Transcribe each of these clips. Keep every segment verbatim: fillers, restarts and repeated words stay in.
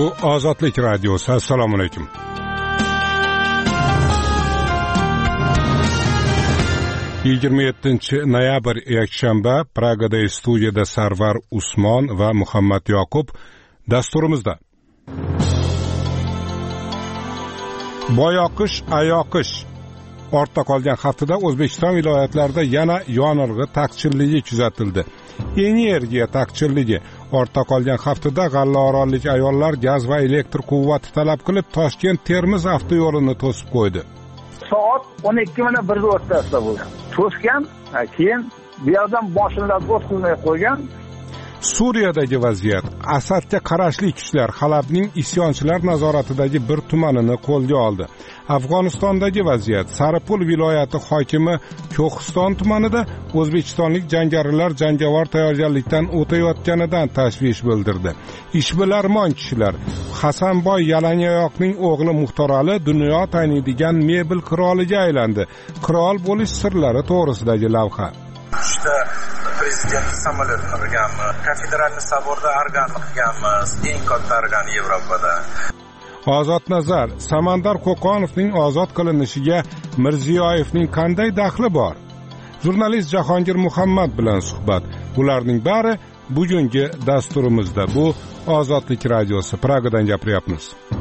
Bu Ozodlik radiosi. Assalomu alaykum. yigirma yettinchi noyabr yakshanba. Pragada studiyada Sarvar Usmon va Muhammad Yoqub dasturimizda. Boyoqish, ayoqish. Ortda qolgan haftada O'zbekiston viloyatlarida yana yonilg'i taqchilligi kuzatildi. Energiya taqchilligi. Ortda qolgan haftada g'allaorollik ayollar gaz va elektr quvvati talab qilib Toshkent Termiz avtoyo'lini to'sib qo'ydi. Soat o'n ikki bir o'rtasida bo'lgan. To'sgan, keyin bu yerdan boshlanib o'tqizmay qo'ygan. Suriyadagi vaziyat. Asadga qarashli kuchlar Halabning isyonchilar nazoratidagi bir tumanini qo'lga oldi. Afg'onistondagi vaziyat. Saripul viloyati hokimi Ko'histon tumanida o'zbekistonlik jangarilar jangovar tayyorgarlikdan o'tayotganidan tashvish bildirdi. Ishbilarmon kishilar. Hasanboy Yalangoyoqning o'g'li Muxtorali dunyo taniydigan mebel qiroliga aylandi. Qirol bo'lish sirlari to'g'risidagi lavha. Prezident samolyotni qilganmiz, Konfederalniy saborda organni qilganmiz, eng katta organ Yevropada. Ozod nazar. Samandar Qo'qonovning ozod qilinishiga Mirziyoyevning qanday daxli bor? Jurnalist Jahongir Muhammad bilan suhbat. Bularning bari bugungi dasturimizda. Bu Ozodlik radiosi. Pragadan gapiryapmiz.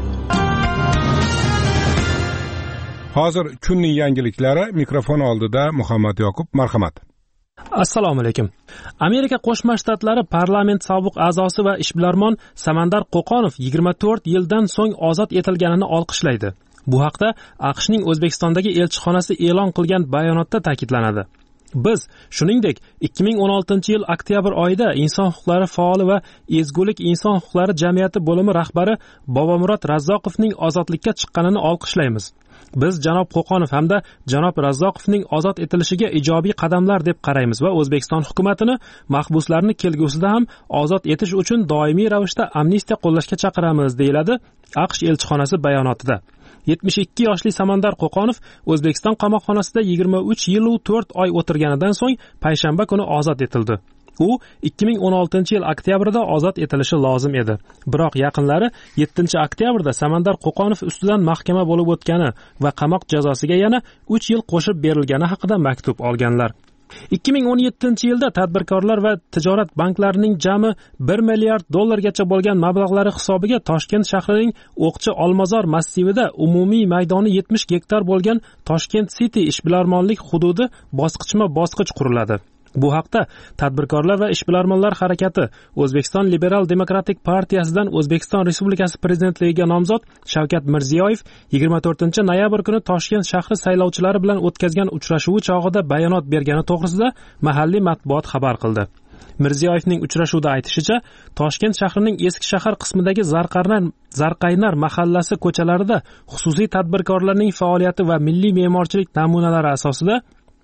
Hozir kunning yangiliklari. Mikrofon oldida Muhammad Yoqub. Marhamat. Assalomu alaykum. Amerika Qo'shma Shtatlari parlament sobiq a'zosi va ishbilarmon Samandar Qo'qonov yigirma to'rt yildan so'ng ozod etilganini olqishlaydi. Bu haqda AQShning O'zbekistondagi elchixonasi e'lon qilgan bayonotda ta'kidlanadi. Biz, shuningdek, ikki ming o'n oltinchi yil oktyabr oyida inson huquqlari faoli va ezgulik inson huquqlari jamiyati bo'limi rahbari Bobomurod Razzoqovning ozodlikka chiqqanini olqishlaymiz. Biz janob Qo'qonov hamda janob Razzoqovning ozod etilishiga ijobiy qadamlar deb qaraymiz va O'zbekiston hukumatini mahbuslarni kelgusida ham ozod etish uchun doimiy ravishda amnistiya qo'llashga chaqiramiz, deyiladi AQSh elchixonasi bayonotida. yetmish ikki yoshli Samandar Qo'qonov O'zbekiston qamoqxonasida yigirma uch yil u to'rt oy o'tirganidan so'ng payshanba kuni ozod etildi. U ikki ming o'n oltinchi yil oktyabrda ozod etilishi lozim edi. Biroq yaqinlari yettinchi oktyabrda Samandar Qo'qonov ustidan mahkama bo'lib o'tgani va qamoq jazosiga yana uch yil qo'shib berilgani haqida maktub olganlar. ikki ming o'n yettinchi yilda tadbirkorlar va tijorat banklarining jami bir milliard dollargacha bo'lgan mablag'lari hisobiga Toshkent shahrining O'qchi Olmazor massivida umumiy maydoni yetmish gektar bo'lgan Toshkent City ishbilarmonlik hududi bosqichma-bosqich quriladi. Bu haqda Tadbirkorlar va ishbilarmonlar harakati O'zbekiston Liberal Demokratik partiyasidan O'zbekiston Respublikasi prezidentligiga nomzod Shavkat Mirziyoyev yigirma to'rtinchi noyabr kuni Toshkent shahri saylovchilari bilan o'tkazgan uchrashuvi chog'ida bayonot bergani to'g'risida mahalliy matbuot xabar qildi. Mirziyoyevning uchrashuvda aytishicha, Toshkent shahrining eski shahar qismidagi Zarqarnar Zarqaynar mahallasi ko'chalarida xususiy tadbirkorlarning faoliyati va milliy me'morchilik namunalari asosida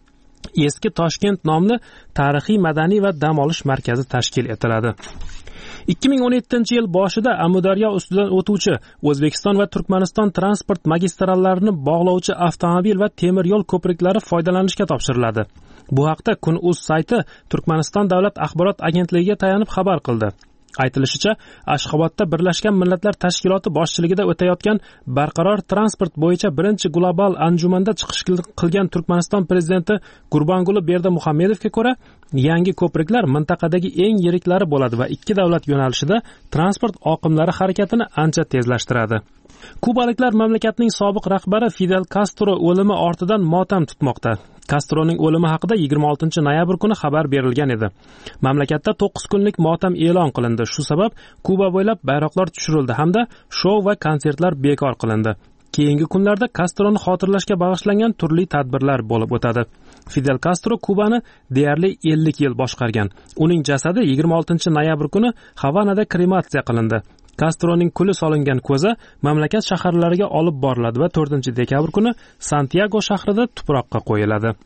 Eski Toshkent nomli tarixiy, madaniy va dam olish markazi tashkil etiladi. ikki ming o'n yettinchi yil boshida Amudaryo ustidan o'tuvchi O'zbekiston va Turkmaniston transport magistrallarini bog'lovchi avtomobil va temir yo'l ko'priklari foydalanishga topshiriladi. Bu haqda Kun.uz sayti Turkmaniston davlat axborot agentligiga tayanib xabar qildi. Aytilishicha, Ashxobodda Birlashgan Millatlar Tashkiloti boshchiligida o'tayotgan barqaror transport bo'yicha birinchi global anjumanda chiqish qilgan Turkmaniston prezidenti Gurbanguli Berdimuhamedovga ko'ra, yangi ko'priklar mintaqadagi eng yiriklari bo'ladi va ikki davlat yo'nalishida transport oqimlari harakatini ancha tezlashtiradi. Kubaliklar mamlakatning sobiq rahbari Fidel Castro o'limi ortidan motam tutmoqda. Castroning o'limi haqida yigirma oltinchi noyabr kuni xabar berilgan edi. Mamlakatda to'qqiz kunlik motam e'lon qilindi. Shu sabab Kuba bo'ylab bayroqlar tushirildi hamda shou va konsertlar bekor qilindi. Keyingi kunlarda Castroni xotirlashga bag'ishlangan turli tadbirlar bo'lib o'tadi. Fidel Castro Kubani deyarli ellik yil boshqargan. Uning jasadi yigirma oltinchi noyabr kuni Havanada krematsiya qilindi. Castroning kuli solingan ko'za mamlakat shaharlariga olib boriladi va to'rtinchi dekabr kuni Santiago shahrida tuproqqa qo'yiladi.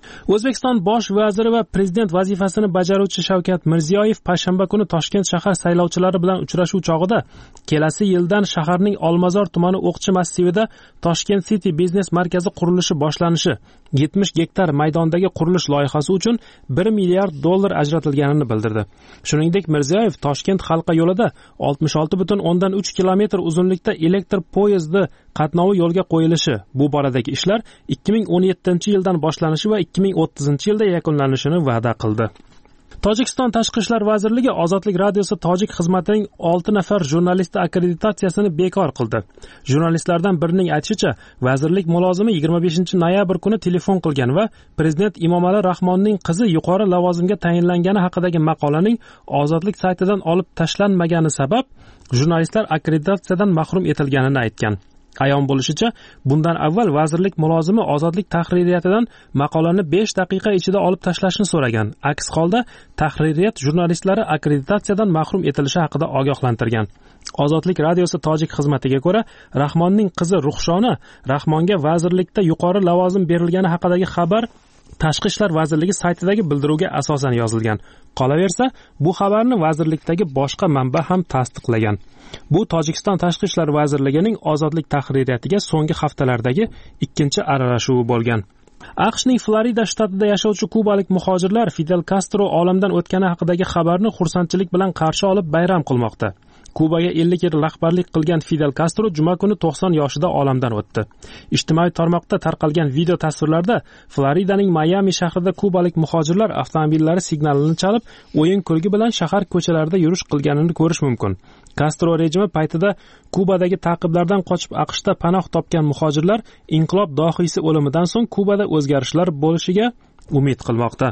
O'zbekiston bosh vaziri va prezident vazifasini bajaruvchi Shavkat Mirziyoyev payshanba kuni Toshkent shahar saylovchilari bilan uchrashuv chog'ida kelasi yildan shaharning Olmazor tumani O'qchi massivida Toshkent City biznes markazi qurilishi boshlanishi, yetmish gektar maydondagi qurilish loyihasi uchun bir milliard dollar ajratilganini bildirdi. Shuningdek, Mirziyoyev Toshkent halqa yo'lida oltmish olti butun o'ndan uch kilometr uzunlikda elektr poyezdi qatnovi yo'lga qo'yilishi, bu boradagi ishlar ikki ming o'n yettinchi yildan boshlanishi va ikki ming o'ttizinchi yilda yakunlanishini va'da qildi. Tojikiston Tashqi ishlar vazirligi Ozodlik radiosi tojik xizmatining olti nafar jurnalisti akkreditatsiyasini bekor qildi. Jurnalistlardan birining aytishicha, vazirlik mulozimi yigirma beshinchi noyabr kuni telefon qilgan va prezident Emomali Rahmonning qizi yuqori lavozimga tayinlangani haqidagi maqolaning Ozodlik saytidan olib tashlanmagani sabab jurnalistlar akkreditatsiyadan mahrum etilganini aytgan. Ayon bo'lishicha, bundan avval vazirlik mulozimi Ozodlik tahririyatidan maqolani besh daqiqa ichida olib tashlashni so'ragan. Aks holda tahririyat jurnalistlari akkreditatsiyadan mahrum etilishi haqida ogohlantirgan. Ozodlik radiosi tojik xizmatiga ko'ra, Rahmonning qizi Ruxshona Rahmonga vazirlikda yuqori lavozim berilgani haqidagi xabar Tashqi ishlar vazirligi saytidagi bildiruvga asosan yozilgan. Qolaversa, bu xabarni vazirlikdagi boshqa manba ham tasdiqlagan. Bu Tojikiston Tashqi ishlar vazirligining Ozodlik tahririyatiga so'nggi haftalardagi ikkinchi aralashuvi bo'lgan. AQShning Florida shtatida yashovchi kubalik muhojirlar Fidel Castro olamdan o'tgani haqidagi xabarni xursandchilik bilan qarshi olib bayram qilmoqda. Kubaga ellik yil rahbarlik qilgan Fidel Castro juma kuni to'qson yoshida olamdan o'tdi. Ijtimoiy tarmoqda tarqalgan video tasvirlarda Floridaning Mayami shahrida kubalik muhojirlar avtomobillari signalini chalib, o'yin-kulgi bilan shahar ko'chalarida yurish qilganini ko'rish mumkin. Castro rejimi paytida Kubadagi ta'qiblardan qochib AQShda panoh topgan muhojirlar inqilob dohiysi o'limidan so'ng Kubada o'zgarishlar bo'lishiga umid qilmoqda.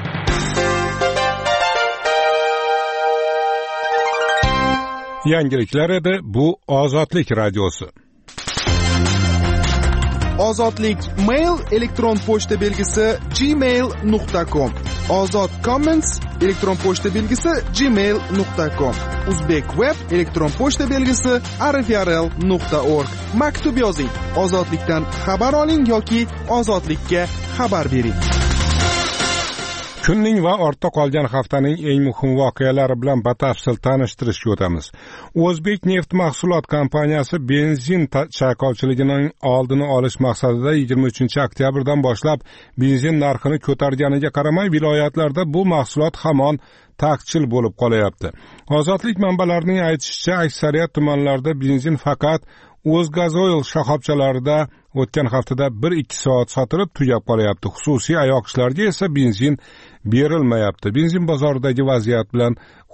Yangiliklar edi, bu Ozodlik radiosi. Ozodlik mail elektron pochta belgisi gmail nuqta com. Ozod comments elektron pochta belgisi gmail nuqta com. Uzbek web elektron pochta belgisi arfrl nuqta org. Maktub yozing. Ozodlikdan xabar oling yoki ozodlikka xabar bering. Kunning va ortda qolgan haftaning eng muhim voqealari bilan batafsil tanishtirishga o'tamiz. O'zbek neft mahsulot kompaniyasi benzin chayqovchiligining oldini olish maqsadida yigirma uchinchi oktyabrdan boshlab benzin narxini ko'targaniga qaramay viloyatlarda bu mahsulot hamon taqchil bo'lib qolyapti. Ozodlik manbalarining aytishicha, aksariyat tumanlarda benzin faqat O'zgazoil shoxobchalarida o'tgan haftada bir ikki soat sotilib tugab qolyapti. Xususiy ayoqishlarga esa benzin berilmayapti. Benzin bozoridagi vaziyat bilan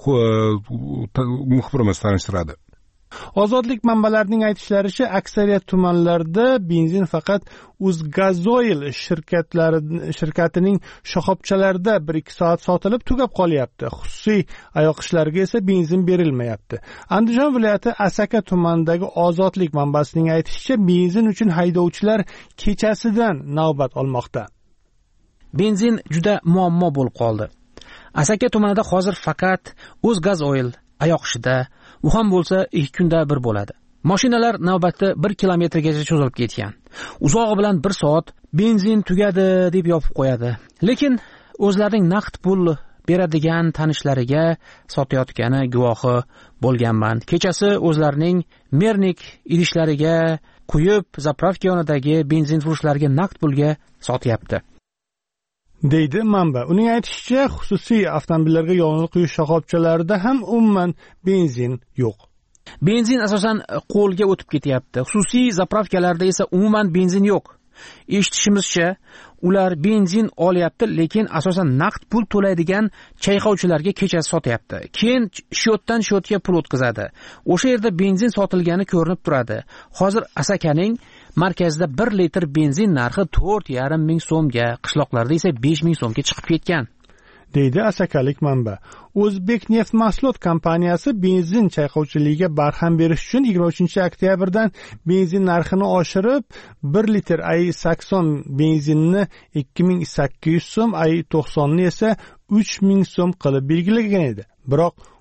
muxbirimiz tanishtiradi. Ozodlik manbalarining aytishlaricha, aksariyat tumanlarda benzin faqat O'zgazoil shirkatlari shirkatining shoxobchalarida bir ikki soat sotilib tugab qolyapti. Xususiy ayoqishlarga esa benzin berilmayapti. Andijon viloyati Asaka tumanidagi Ozodlik manbasining aytishicha, benzin uchun haydovchilar kechasidan navbat olmoqda. Benzin juda muammo bo'lib qoldi. Asaka tumanida hozir faqat O'zgazoil ayoqishida, u ham bo'lsa ikki kunda bir bo'ladi. Mashinalar navbatda bir kilometrgacha cho'zilib ketgan. Uzog'i bilan bir soat benzin tugadi deb yopib qo'yadi. Lekin o'zlarining naqd pul beradigan tanishlariga sotayotgani guvohi bo'lganman. Kechasi o'zlarining Mernik idishlariga quyib, zapravka yonidagi benzin furushlariga naqd pulga sotyapti, deydi manba. Uning aytishicha, xususiy avtomobillarga yonilg'i quyish shoxobchalarida ham umuman benzin yo'q. Benzin asosan qo'lga o'tib ketyapti. Xususiy zapravkalarda esa umuman benzin yo'q. Eshitishimizcha, ular benzin olyapti, lekin asosan naqd pul to'laydigan chayqovchilarga kechasi sotyapti. Keyin shotdan shotga pul o'tkazadi. O'sha yerda benzin sotilgani ko'rinib turadi. Hozir Asakaning markazida bir litr benzin narxi to'rt yarim ming so'mga, qishloqlarda esa besh ming so'mga chiqib ketgan, deydi asakalik manba. O'zbek neft mahsulot kompaniyasi benzin chayqovchiligiga barham berish uchun yigirma uchinchi oktyabrdan benzin narxini oshirib, bir litr ay sakson benzinni ikki ming sakkiz yuz so'm, ay to'qsonni esa uch ming so'm qilib belgilagan edi. Biroq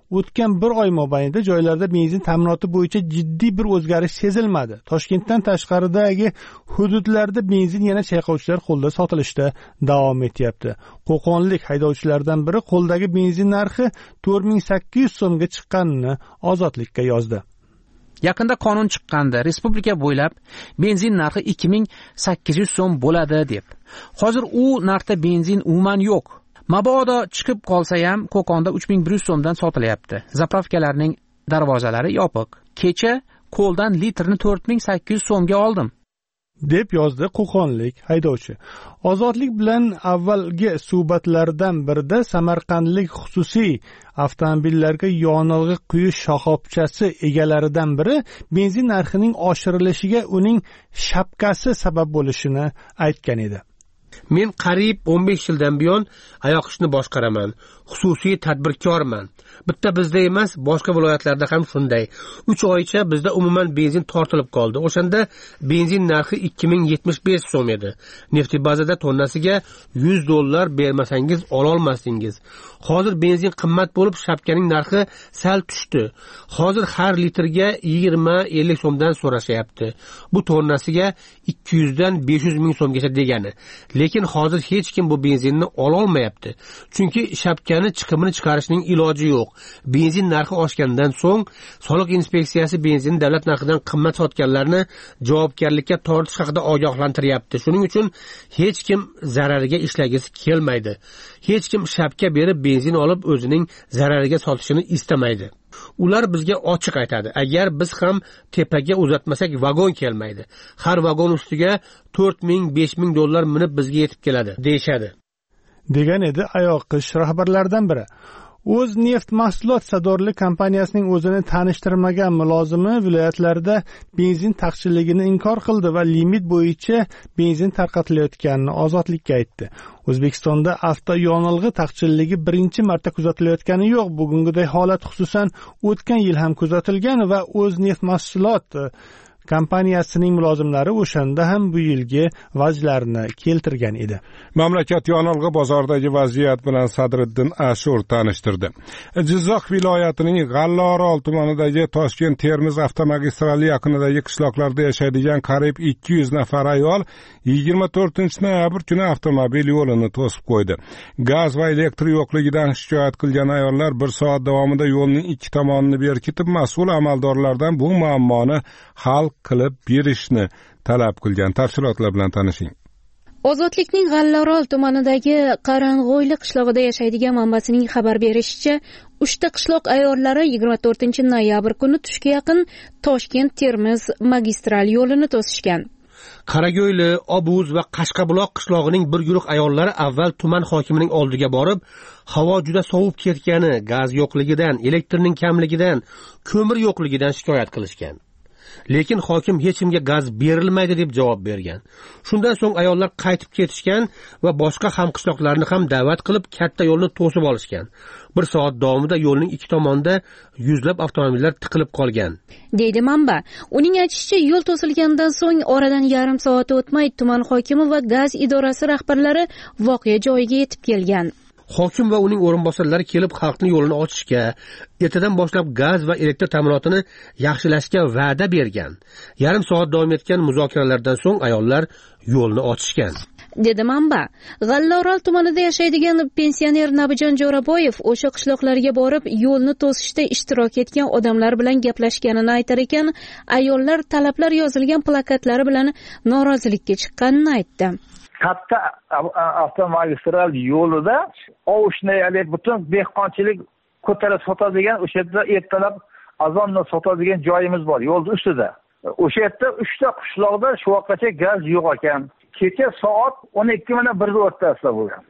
o'tgan bir oy mobaynida joylarda benzin ta'minoti bo'yicha jiddiy bir o'zgarish sezilmadi. Toshkentdan tashqaridagi hududlarda benzin yana chayqovchilar qo'lida sotilishda davom etyapti. Qo'qonlik haydovchilardan biri qo'ldagi benzin narxi to'rt ming sakkiz yuz so'mga chiqqanini Ozodlikka yozdi. Yaqinda qonun chiqqandi, respublika bo'ylab benzin narxi ikki ming sakkiz yuz so'm bo'ladi deb. Hozir u narxda benzin umuman yo'q. Mabodo chiqib qolsa ham Qo'qonda uch ming bir yuz so'mdan sotilyapti. Zapravkalarning darvozalari yopiq. Kecha qo'ldan litrni to'rt ming sakkiz yuz so'mga oldim, deb yozdi Qo'qonlik haydovchi. Ozodlik bilan avvalgi suhbatlardan birida samarqandlik xususiy avtomobillarga yonilg'i quyish shoxobchasi egalaridan biri benzin narxining oshirilishiga uning shapkasi sabab bo'lishini aytgan edi. Men qariyb o'n besh yildan buyon oyoq ishni boshqaraman. Xususiy tadbirkorman. Bitta bizda emas, boshqa viloyatlarda ham shunday. uch oycha bizda umuman benzin tortilib qoldi. O'shanda benzin narxi ikki ming yetmish besh so'm edi. Neftibazada tonnasiga yuz dollar bermasangiz ola olmasdingiz. Hozir benzin qimmat bo'lib, shapkaning narxi sal tushdi. Hozir har litrga yigirma ellik so'mdan so'rashyapti. Bu tonnasiga ikki yuz dan besh yuz ming so'mgacha degani. Lekin hozir hech kim bu benzinni ola olmayapti. Chunki shapkani chiqimini chiqarishning iloji yo'q. Benzin narxi oshgandan so'ng soliq inspeksiyasi benzin davlat narxidan qimmat sotganlarni javobgarlikka tortish haqida ogohlantiryapti. Shuning uchun hech kim zarariga ishlagisi kelmaydi. Hech kim shapka berib benzin olib o'zining zarariga sotishini istamaydi. Ular bizga ochiq aytadi. Agar biz ham tepaga uzatmasak vagon kelmaydi. Har vagon ustiga to'rt ming besh ming dollar minib bizga yetib keladi, deyshadi. Degan edi Ayoqish rahbarlaridan biri. O'z neft mahsulot sardorlik kompaniyasining o'zini tanishtirmagan mulozimi viloyatlarda benzin taqchilligini inkor qildi va limit bo'yicha benzin tarqatilayotganini Ozodlikka aytdi. O'zbekistonda avto yonilg'i taqchilligi birinchi marta kuzatilayotgani yo'q. Bugungiday holat xususan o'tgan yil ham kuzatilgan va o'z neft mahsulot kompaniyasining mulozimlari o'shanda ham bu yilgi vajlarni keltirgan edi. Mamlakat yonilg'i bozoridagi vaziyat bilan Sadriddin Ashur tanishtirdi. Jizzax viloyatining G'allaorol tumanidagi Toshkent-Termiz avtomagistrali yaqinidagi qishloqlarda yashaydigan qariyb ikki yuz nafar ayol yigirma to'rtinchi noyabr kuni avtomobil yo'lini to'sib qo'ydi. Gaz va elektr yo'qligidan shikoyat qilgan ayollar bir soat davomida yo'lning ikki tomonini berkitib, mas'ul amaldorlardan bu muammoni hal qilib berishni talab qilgan. Tafsilotlar bilan tanishing. Ozodlikning G'allaorol tumanidagi Qarang'o'yli qishlog'ida yashaydigan manbasining xabar berishicha, uchta qishloq ayollari yigirma to'rtinchi noyabr kuni tushga yaqin Toshkent-Termiz magistral yo'lini to'sishgan. Qarago'yli, Obuz va Qashqabuloq qishlog'ining bir guruh ayollari avval tuman hokimining oldiga borib, havo juda sovib ketgani, gaz yo'qligidan, elektrning kamligidan, ko'mir yo'qligidan shikoyat qilishgan. Lekin hokim hech kimga gaz berilmaydi deb javob bergan. Shundan so'ng ayollar qaytib ketishgan va boshqa hamqishloqlarni ham da'vat qilib katta yo'lni to'sib olishgan. Bir soat davomida yo'lning ikki tomonida yuzlab avtomobillar tiqilib qolgan, deydi manba. Uning aytishicha, yo'l to'silgandan so'ng oradan yarim soat o'tmay tuman hokimi va gaz idorasi rahbarlari voqea joyiga yetib kelgan. Hokim va uning o'rinbosarlari kelib xalqning yo'lini ochishga, ertadan boshlab gaz va elektr ta'minotini yaxshilashga va'da bergan. Yarim soat davom etgan muzokaralardan so'ng ayollar yo'lni ochishgan, dedi manba. G'allaorol tumanida yashaydigan pensioner Nabijon Jo'raboyev o'sha qishloqlarga borib yo'lni to'sishda ishtirok etgan odamlar bilan gaplashganini aytar ekan, ayollar talablar yozilgan plakatlari bilan norozilikka chiqqanini aytdi. Katta avtomagistral yo'lida ovushni, ya'ni butun dehqonchilik ko'tarib sotadigan, o'sha yerda ertalab azonni sotadigan joyimiz bor yo'lning ustida. O'sha yerda uchta qishloqda shu vaqtgacha gaz yo'q ekan. Kecha soat o'n ikki mana birda o'rtasida bo'lgan.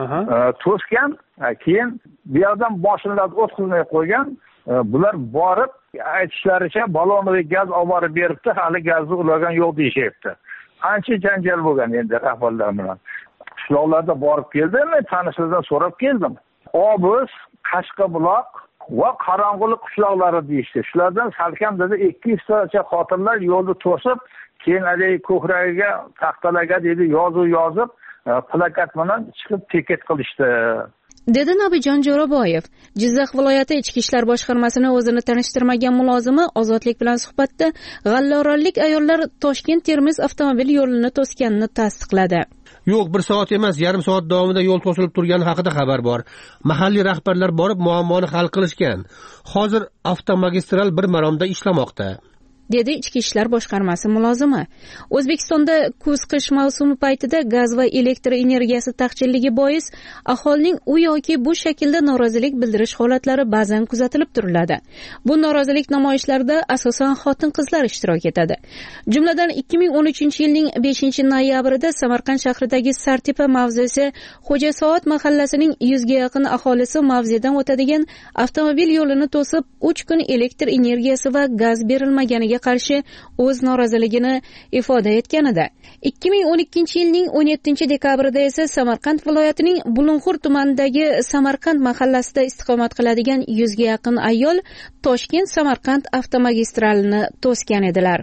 To'sgan, keyin bu yerdan boshlanib o'tkazmay qo'ygan. Bular borib aytishlaricha balonli gaz olib borib beribdi, hali gazni ulargan yo'q deyishyapti. Ancha janjal bo'lgan endi rahbarlar bilan. Qishloqlarda borib keldim, men tanishlardan so'rab keldim. Obuz, Qashqabuloq va Qarang'o'li qishloqlari deyishdi. Shulardan salkam dedi ikki yuz tacha xotinlar yo'lni to'sib, keyin haligi ko'kragiga taxtalarga dedi yozuv yozib, plakat bilan chiqib tiket qilishdi. dedi Nabijon Jo'raboyev. Jizzax viloyati ichki ishlar boshqarmasini o'zini tanishtirmagan mulozimi ozodlik bilan suhbatda g'allorollik ayollar Toshkent-Termiz avtomobil yo'lini to'sganini tasdiqladi. Yo'q, bir soat emas, yarim soat davomida yo'l to'silib turgani haqida xabar bor. Mahalliy rahbarlar borib muammoni hal qilishgan. Hozir avtomagistral bir maromda ishlamoqda, dedi ichki ishlar boshqarmasi mulozimi. O'zbekistonda kuz-qish mavsumi paytida gaz va elektr energiyasi taqchilligi bois aholining u yoki bu shaklda norozilik bildirish holatlari ba'zan kuzatilib turiladi. Bu norozilik namoyishlarida asosan xotin-qizlar ishtirok etadi. Jumladan ikki ming o'n uchinchi yilning beshinchi noyabrida Samarqand shahridagi Sartepa mavzesi Xo'jasoat mahallasining yuzga yaqin aholisi mavzedan o'tadigan avtomobil yo'lini to'sib uch kun elektr energiyasi va gaz berilmaganiga qarshi o'z noroziligini ifoda etgan edi. ikki ming o'n ikkinchi yilning o'n yettinchi dekabrida esa Samarqand viloyatining Bulung'ur tumanidagi Samarqand mahallasida istiqomat qiladigan yuzga yaqin ayol Toshkent-Samarqand avtomagistralini to'sgan edilar.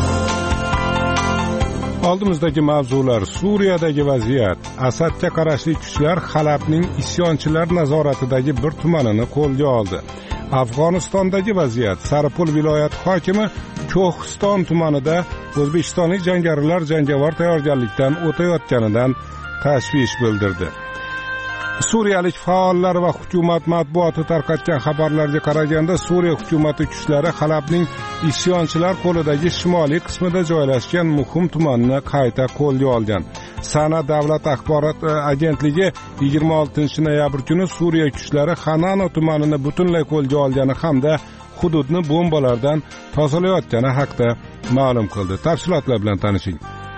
Oldimizdagi mavzular: Suriyadagi vaziyat. Asadga qarashli kuchlar Halabning isyonchilar nazoratidagi bir tumanini qo'lga oldi. Afg'onistondagi vaziyat. Saripul viloyati hokimi Ko'xiston tumanida o'zbekistonlik jangarilar jangovar tayyorgarlikdan o'tayotganidan tashvish bildirdi. Suriyalik faollar va hukumat matbuoti tarqatgan xabarlarga qaraganda, Suriya hukumati kuchlari Halabning isyonchilar qo'lidagi shimoliy qismida joylashgan muhim tumanni qayta qo'lga olgan. Sana davlat axborot agentligi yigirma oltinchi noyabr kuni Suriya kuchlari Xanano tumanini butunlay qo'lga olgani hamda hududni bombalardan tozalayotgani haqida ma'lum qildi. Tafsilotlar bilan tanishing.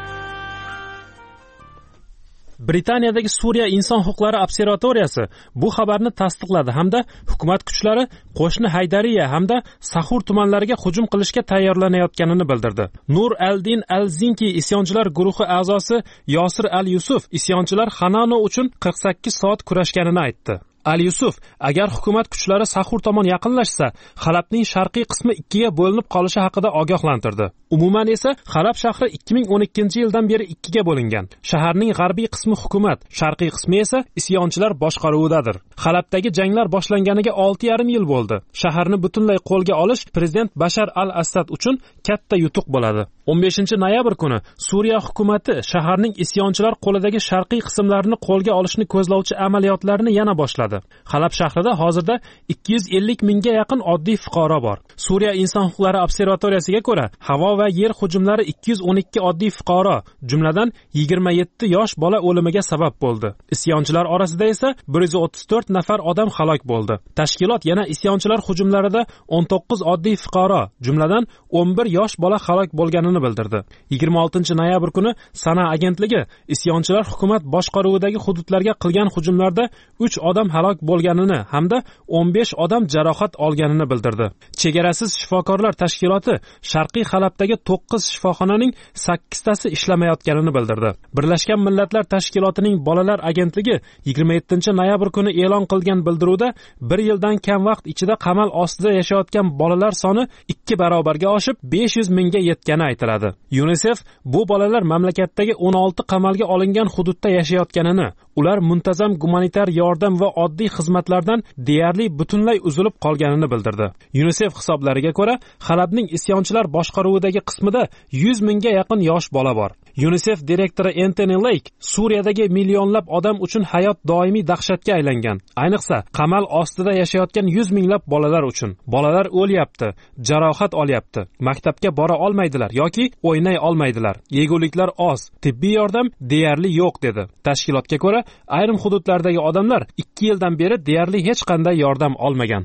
Britaniyadagi Suriya inson huquqlari observatoriyasi bu xabarni tasdiqladi hamda hukumat kuchlari qo'shni Haydariya hamda Sahur tumanlariga hujum qilishga tayyorlanayotganini bildirdi. Nur al-Din al-Zinki isyonchilar guruhi a'zosi Yosir al-Yusuf isyonchilar Xanano uchun qirq sakkiz soat kurashganini aytdi. Al-Yusuf, agar hukumat kuchlari Sahur tomon yaqinlashsa, Halabning sharqiy qismi ikkiga bo'linib qolishi haqida ogohlantirdi. Umuman esa Halab shahri ikki ming o'n ikkinchi yildan beri ikkiga bo'lingan. Shaharning g'arbiy qismi hukumat, sharqiy qismi esa isyonchilar boshqaruvidadir. Halabdagi janglar boshlanganiga olti yarim yil bo'ldi. Shaharni butunlay qo'lga olish prezident Bashar al-Assad uchun katta yutuq bo'ladi. o'n beshinchi noyabr kuni Suriya hukumati shaharning isyonchilar qo'lidagi sharqiy qismlarini qo'lga olishni ko'zlovchi amaliyotlarni yana boshladi. Halab shahrida hozirda ikki yuz ellik mingga yaqin oddiy fuqaro bor. Suriya inson huquqlari observatoriyasiga ko'ra, havo va yer hujumlari ikki yuz o'n ikki oddiy fuqaro, jumladan yigirma yetti yosh bola o'limiga sabab bo'ldi. Isyonchilar orasida esa bir yuz o'ttiz to'rt nafar odam halok bo'ldi. Tashkilot yana isyonchilar hujumlarida o'n to'qqiz oddiy fuqaro, jumladan o'n bir yosh bola halok bo'lganini bildirdi. yigirma oltinchi noyabr kuni Sana agentligi isyonchilar hukumat boshqaruvidagi hududlarga qilgan hujumlarda uch odam halok bo'lganini hamda o'n besh odam jarohat olganini bildirdi. Chegarasiz shifokorlar tashkiloti Sharqiy Halabdagi to'qqiz shifoxonaning sakkiztasi ishlamayotganini bildirdi. Birlashgan Millatlar Tashkilotining bolalar agentligi yigirma yettinchi noyabr kuni e'lon qilgan bildiruvda bir yildan kam vaqt ichida qamal ostida yashayotgan bolalar soni ikki barobarga oshib besh yuz mingga yetgani aytiladi. UNICEF bu bolalar mamlakatdagi o'n olti qamalga olingan hududda yashayotganini, ular muntazam gumanitar yordam va oddiy xizmatlardan deyarli butunlay uzilib qolganini bildirdi. UNICEF hisoblariga ko'ra, Halabning isyonchilar boshqaruvidagi qismida yuz mingga yaqin yosh bola bor. UNICEF direktori Anthony Lake, Suriyadagi millionlab odam uchun hayot doimiy dahshatga aylangan. Ayniqsa, qamal ostida yashayotgan yuz minglab bolalar uchun. Bolalar o'lyapti, jarohat olyapti, maktabga bora olmaydilar yoki o'ynay olmaydilar. Yeguliklar oz, tibbiy yordam deyarli yo'q dedi. Tashkilotga ko'ra, ayrim hududlardagi odamlar ikki yildan beri deyarli hech qanday yordam olmagan.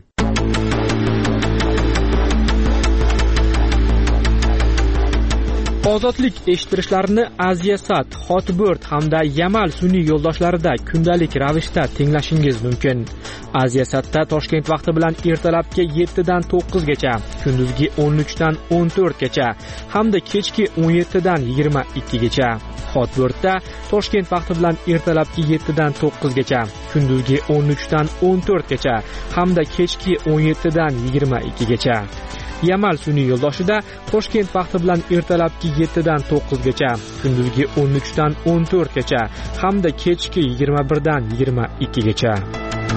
Ozodlik eshittirishlarini Aziya-Sat, Hotbird hamda Yamal sun'iy yo'ldoshlarida kundalik ravishda tinglashingiz mumkin. Aziya-Satda Toshkent vaqti bilan ertalabki yettidan to'qqizgacha, kunduzgi o'n uchdan o'n to'rtgacha hamda kechki o'n yettidan yigirma ikkigacha. Hotbirdda Toshkent vaqti bilan ertalabki yettidan to'qqizgacha, kunduzgi o'n uchdan o'n to'rtgacha hamda kechki o'n yettidan yigirma ikkigacha. Yamal sun'iy yo'ldoshida Toshkent vaqti bilan ertalabki yettidan to'qqizgacha, kunduzgi o'n uchdan o'n to'rtgacha hamda kechki yigirma birdan yigirma ikkigacha.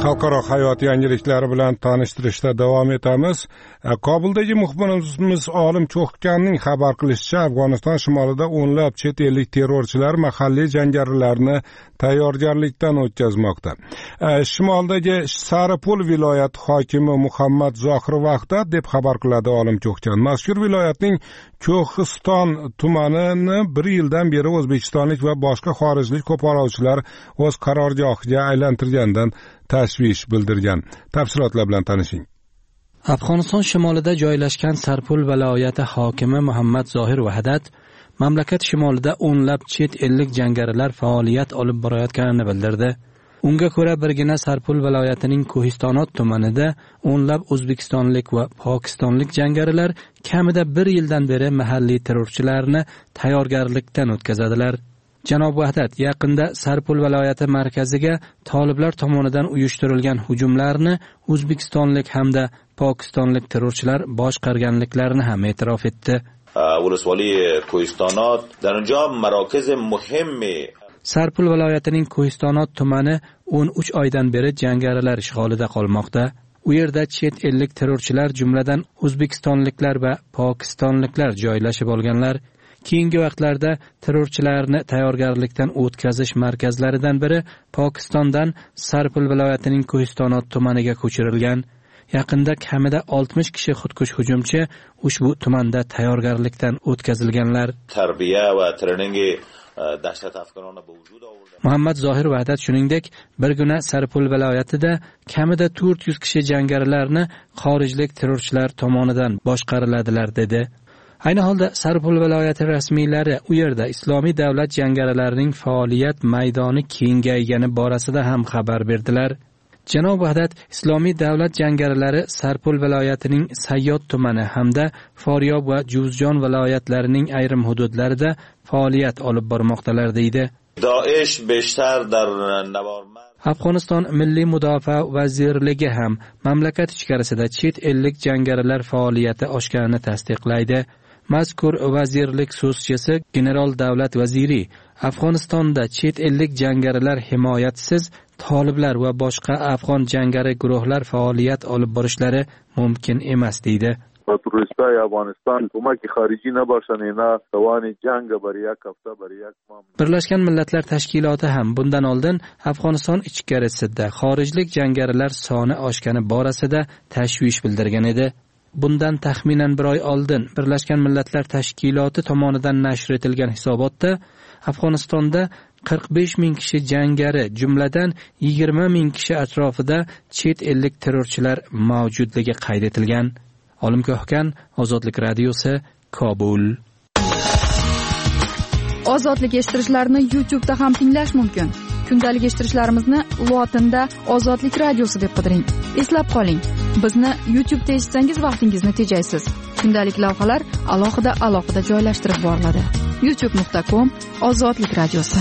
xalqaro hayot yangiliklari bilan tanishtirishda davom etamiz. Kobuldagi muxbirimiz Olim Cho'xkanning xabar qilishicha, Afg'oniston shimolida o'nlab chet ellik terrorchilar mahalliy jangarilarni tayyorgarlikdan o'tkazmoqda. Shimoldagi Saripul viloyati hokimi Muhammad Zohir Vahdat deb xabar qiladi Olim Cho'xkan. Mazkur viloyatning Ko'xiston tumanini bir yildan beri o'zbekistonlik va boshqa xorijlik qo'pollovchilar o'z qarorgohiga aylantirgandan tashvish bildirgan. Tafsilotlar bilan tanishing. Afg'oniston shimolida joylashgan Saripul viloyati hokimi Muhammad Zohir Vahdat mamlakat shimolida o'nlab chet ellik jangarilar faoliyat olib borayotganini bildirdi. Unga ko'ra, birgina Saripul viloyatining Ko'histonot tumanida o'nlab o'zbekistonlik va pokistonlik jangarilar kamida bir yildan beri mahalliy terrorchilarni tayyorgarlikdan o'tkazadilar. Janob Vahdat yaqinda Saripul viloyati markaziga toliblar tomonidan uyushtirilgan hujumlarni o'zbekistonlik hamda pokistonlik terrorchilar boshqarganliklarini ham e'tirof etdi. ولسوالی کوهستانات در اونجا مراکز مهمی Saripul viloyatining Ko'histonot tumani o'n uch oydan beri jangarilar ishg'olida qolmoqda. U yerda chet ellik terrorchilar, jumladan o'zbekistonliklar va pokistonliklar joylashib olganlar. Keyingi vaqtlarda terrorchilarni tayyorgarlikdan o'tkazish markazlaridan biri Pokistondan Saripul viloyatining Ko'histonot tumaniga ko'chirilgan. Yaqinda kamida oltmish kishi xudkush hujumchi ushbu tumanda tayyorgarlikdan o'tkazilganlar. Tarbiya va treningi Muhammad Zohir Vahdat shuningdek, bir kuni Saripul viloyatida kamida to'rt yuz kishi jangarilarni xorijlik terrorchilar tomonidan boshqariladilar dedi. Ayni holda Saripul viloyati rasmiylari u yerda Islomiy davlat jangarilarining faoliyat maydoni kengaygani borasida ham xabar berdilar. Janob Vahdat Islomiy davlat jangarilari Saripul viloyatining Sayyod tumani hamda Foryob va Juzjon viloyatlarining ayrim hududlarida faoliyat olib bormoqdalar deydi. Daesh beshtar dar Navormand Afg'oniston Milliy mudofaa vazirligi ham mamlakat ichkarisida chet ellik jangarilar faoliyati oshganini tasdiqlaydi. Mazkur vazirlik so'zchisi general davlat vaziri Afg'onistonda chet ellik jangarilar himoyatisiz toliblar va boshqa afg'on jangari guruhlar faoliyat olib borishlari mumkin emas deydi. تروریستای افغانستان کمک خارجی نباشن اینا توان جنگ بر یک هفته بر یک ماه. Birlashgan Millatlar Tashkiloti ham bundan oldin Afg'oniston ichkarisida xorijlik jangarilar soni oshgani borasida tashvish bildirgan edi. Bundan taxminan bir oy oldin Birlashgan Millatlar Tashkiloti tomonidan nashr etilgan hisobotda Afg'onistonda qirq besh ming kishi jangari, jumladan yigirma ming kishi atrofida chet ellik terrorchilar mavjudligi qayd etilgan. Olim Cho'xkan, Ozodlik radiosi, Kobul. Ozodlik eshittirishlarni YouTube'da ham tinglash mumkin. Kundalik eshittirishlarimizni lotinda Ozodlik radiosi deb qidiring. Eslab qoling, bizni YouTube'da eshitsangiz vaqtingizni tejaysiz. Kundalik lavhalar alohida alohida joylashtirib boriladi. youtube nuqta com Ozodlik radiosi.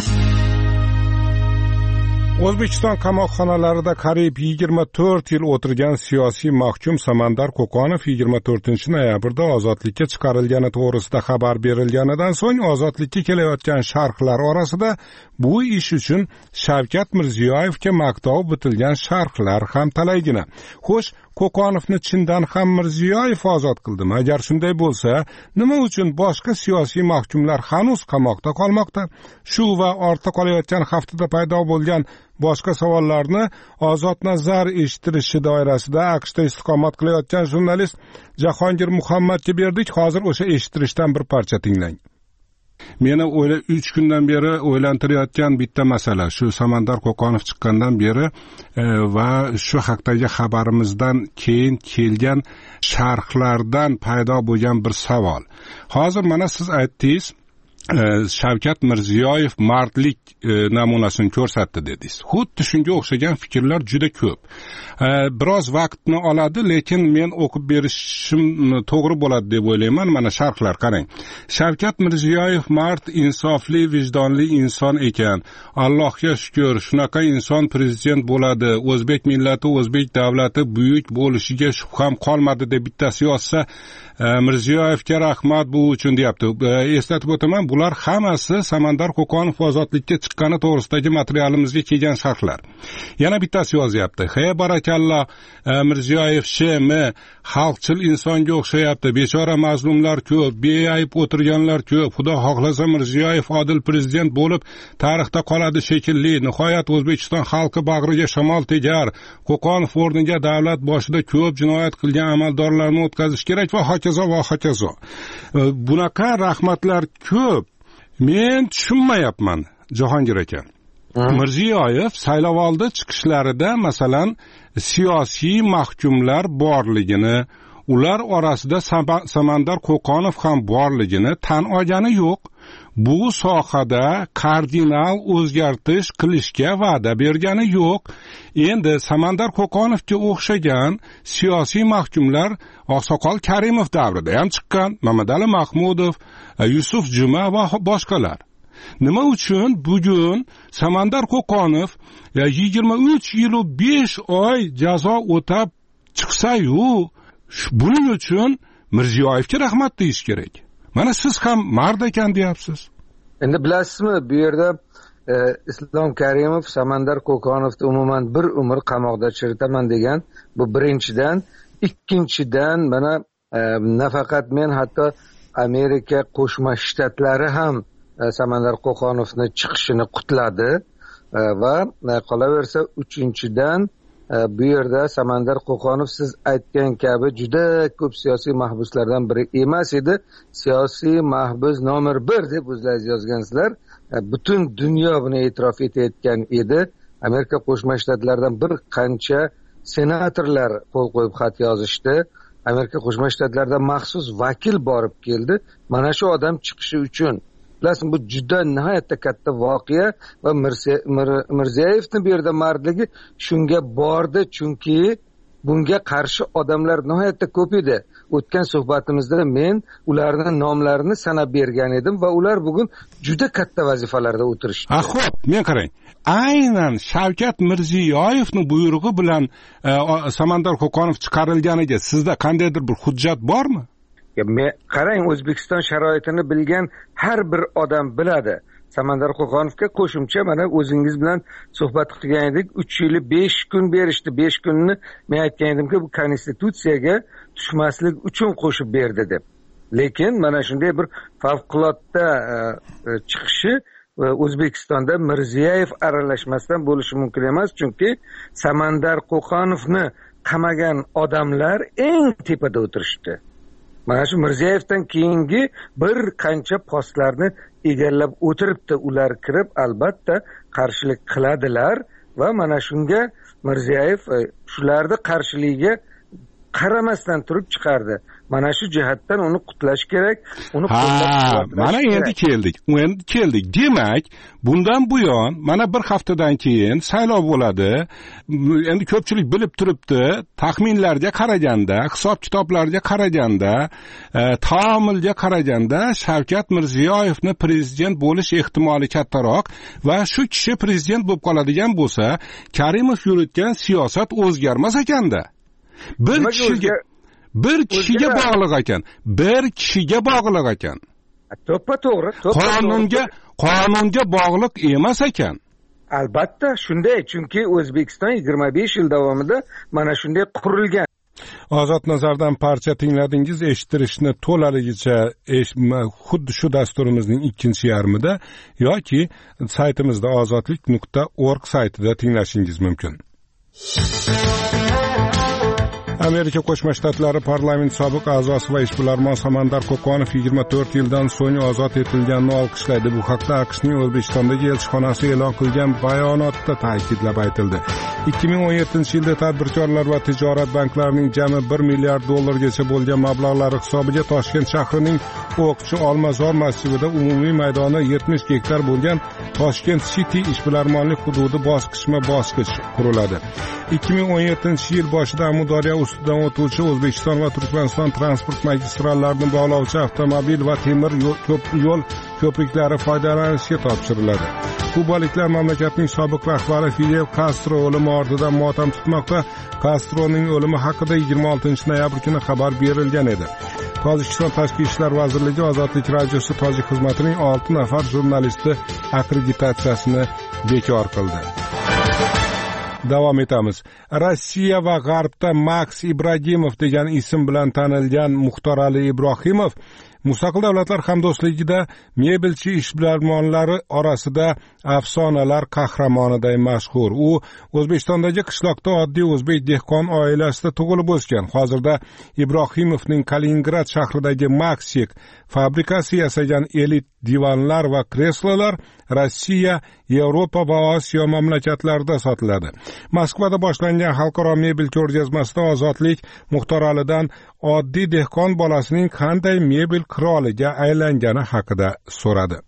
O'zbekiston qamoqxonalarida qariyb yigirma to'rt yil o'tirgan siyosiy mahkum Samandar Qo'qonov yigirma to'rtinchi noyabrda ozodlikka chiqarilgani to'g'risida xabar berilganidan so'ng ozodlikka kelayotgan sharhlar orasida bu ish uchun Shavkat Mirziyoyevga maqtov bitilgan sharhlar ham talaygina. Xo'sh, Qo'qonovni chindan ham Mirziyoyev ozod qildimi? Agar shunday bo'lsa, nima uchun boshqa siyosiy mahkumlar hanuz qamoqda qolmoqda? Shu va ortda qolayotgan haftada paydo bo'lgan boshqa savollarni Ozod nazar eshittirishi doirasida AQShda istiqomat qilayotgan jurnalist Jahongir Muhammadga berdik. Hozir o'sha eshittirishdan bir parcha tinglang. Meni o'yla uch kundan beri o'ylantirayotgan bitta masala shu Samandar Qo'qonov chiqqandan beri e, va shu haqdagi xabarimizdan keyin kelgan sharhlardan paydo bo'lgan bir savol. Hozir mana siz aytdingiz, Shavkat Mirziyoyev mardlik namunasini ko'rsatdi dedingiz. Xuddi shunga o'xshagan fikrlar juda ko'p. Biroz vaqtni oladi, lekin men o'qib berishim to'g'ri bo'ladi deb o'ylayman. Mana sharhlar qarang. Shavkat Mirziyoyev mard, insofli, vijdonli inson ekan. Allohga shukr, shunaqa inson prezident bo'ladi. O'zbek millati, o'zbek davlati buyuk bo'lishiga shubham qolmadi deb bittasi yozsa, Mirziyoyevga rahmat bu uchun deyapti. Eslatib o'taman, bular hammasi Samandar Qo'qonov ozodlikka chiqqani to'g'risidagi materialimizga kelgan sharhlar. Yana bittasi yozyapti: "Hey barakalloh, Mirziyoyev shm xalqchil insonga o'xshayapti. Bechora mazlumlar ko'p, beayb o'tirganlar ko'p. Xudo xohlasa Mirziyoyev odil prezident bo'lib tarixda qoladi shekilli. Nihoyat O'zbekiston xalqi bag'riga shamol tegar. Qo'qonov o'rniga davlat boshida ko'p jinoyat qilgan amaldorlarni o'tkazish kerak va hokazo va hokazo." Bunaqa rahmatlar ko'p. Men tushunmayapman, Jahongir aka. Mirziyoyev saylovoldi chiqishlarida masalan siyosiy mahkumlar borligini, ular orasida Samandar Qo'qonov ham borligini tan olgani yo'q. Bu sohada kardinal o'zgartish qilishga va'da bergani yo'q. Endi Samandar Qo'qonovga o'xshagan siyosiy mahkumlar Oqsoqol Karimov davrida ham chiqqan, Mamadali Mahmudov, Yusuf Juma va boshqalar. Nima uchun bugun Samandar Qo'qonov yigirma uch yil va besh oy jazo o'tab chiqsa-yu, buning uchun Mirziyoyevga rahmat deyish kerak. Mana siz ham mard ekan deyapsiz. Endi bilasizmi, bu yerda e, Islom Karimov Samandar Qo'qonovni umuman bir umr qamoqda chiritaman degan, bu birinchidan. Ikkinchidan, mana e, nafaqat men, hatto Amerika Qo'shma Shtatlari ham e, Samandar Qo'qonovni chiqishini qutladi e, va e, qolaversa uchinchidan e, bu yerda Samandar Qo'qonov siz aytgan kabi juda ko'p siyosiy mahbuslardan biri emas edi. Siyosiy mahbus nomer bir deb o'zlaringiz yozgansizlar. E, butun dunyo buni e'tirof etayotgan edi. Amerika Qo'shma Shtatlaridan bir qancha senatorlar qo'l qo'yib xat yozishdi. Amerika Qo'shma Shtatlaridan maxsus vakil borib keldi mana shu odam chiqishi uchun. Bilasizmi, bu juda nihoyatda katta voqea va Mirziyoyevning bu yerda mardligi shunga bordi, chunki bunga qarshi odamlar nihoyatda ko'p edi. O'tgan suhbatimizda men ularning nomlarini sanab bergan edim va ular bugun juda katta vazifalarda o'tirishdi. Ha, xo'p, men qarang. Aynan Shavkat Mirziyoyevning buyrug'i bilan e, Samandar Qo'qonov chiqarilganiga sizda qandaydir bir hujjat bormi? Men qarang, O'zbekiston sharoitini bilgan har bir odam biladi. Samandar Qo'qonovga qo'shimcha mana o'zingiz bilan suhbat qilgan edik, uch yil besh kun berishdi. besh kunni men aytgan edimki, bu konstitutsiyaga tushmaslik uchun qo'shib berdi deb. Lekin mana shunday bir favqulodda e, chiqishi O'zbekistonda Mirziyoyev aralashmasdan bo'lishi mumkin emas, chunki Samandar Qo'qonovni qamagan odamlar eng tepada o'tirishdi. Mana shu Mirziyoyevdan keyingi bir qancha postlarni egallab o'tiribdi. Ular kirib albatta qarshilik qiladilar va mana shunga Mirziyoyev shularni qarshiligiga qaramasdan turib chiqardi. Mana shu jihatdan uni qutlash kerak, uni qo'llab-quvvatlash kerak. Mana endi keldik. Endi keldik. Demak, bundan buyon mana bir haftadan keyin saylov bo'ladi. Endi ko'pchilik bilib turibdi, taxminlarga qaraganda, hisob-kitoblarga qaraganda, e, taomilga qaraganda Shavkat Mirziyoyevni prezident bo'lish ehtimoli kattaroq va shu kishi prezident bo'lib qoladigan bo'lsa, Karimov yuritgan siyosat o'zgarmas ekanda. Bir kishiga bir kishiga bog'liq ekan. Bir kishiga bog'liq ekan. To'ppa to'g'ri. Qonunga qonunga bog'liq emas ekan. Albatta shunday, chunki O'zbekiston yigirma besh yil davomida mana shunday qurilgan. Ozod nazardan parcha tingladingiz. Eshittirishni to'laligicha xuddi shu dasturimizning ikkinchi yarmida yoki saytimizda ozodlik nuqta org saytida tinglashingiz mumkin. Amerika Qo'shma Shtatlari parlament sobiq a'zosi va ishbilarmon Samandar Qo'qonov yigirma to'rt yildan so'ng ozod etilganini olqishlaydi. Bu haqda AQShning O'zbekistondagi elchixonasi e'lon qilgan bayonotda ta'kidlab aytildi. ikki ming o'n yettinchi yilda tadbirkorlar va tijorat banklarining jami bir milliard dollargacha bo'lgan mablag'lari hisobiga Toshkent shahrining O'qchi Olmazor masjidida umumiy maydoni yetmish gektar bo'lgan Toshkent City ishbilarmonlik hududi bosqichma-bosqich quriladi. ikki ming o'n yettinchi yil boshida Amudaryo ustidan o'tuvchi O'zbekiston va Turkmaniston transport magistrallarini bog'lovchi avtomobil va temir yo'l ko'priklari foydalanishga topshiriladi. Kubaliklar mamlakatning sobiq rahbari Fidel Castro o'limi ortidan motam tutmoqda. Castroning o'limi haqida yigirma oltinchi noyabr kuni xabar berilgan edi. Tojikiston Tashqi ishlar vazirligi Ozodlik radiosi tojik xizmatining olti nafar jurnalisti akkreditatsiyasini bekor qildi. Davom etamiz. Rossiya va G'arbda Maks Ibragimov degan ism bilan tanilgan Muxtorali Ibrohimov Mustaqil Davlatlar Hamdo'stligida mebelchi ishbilarmonlari orasida afsonalar qahramoniday mashhur. U O'zbekistondagi qishloqda oddiy o'zbek dehqon oilasida tug'ilib o'sgan. Hozirda Ibrohimovning Kaliningrad shahridagi Maxik fabrikasi yasagan elit divanlar va kreslolar Rossiya, Yevropa va Osiyo mamlakatlarida sotiladi. Moskvada boshlangan xalqaro mebel ko'rgazmasida Ozodlik Muxtoralidan oddiy dehqon bolasining qanday mebel qiroliga aylangani haqida so'radi.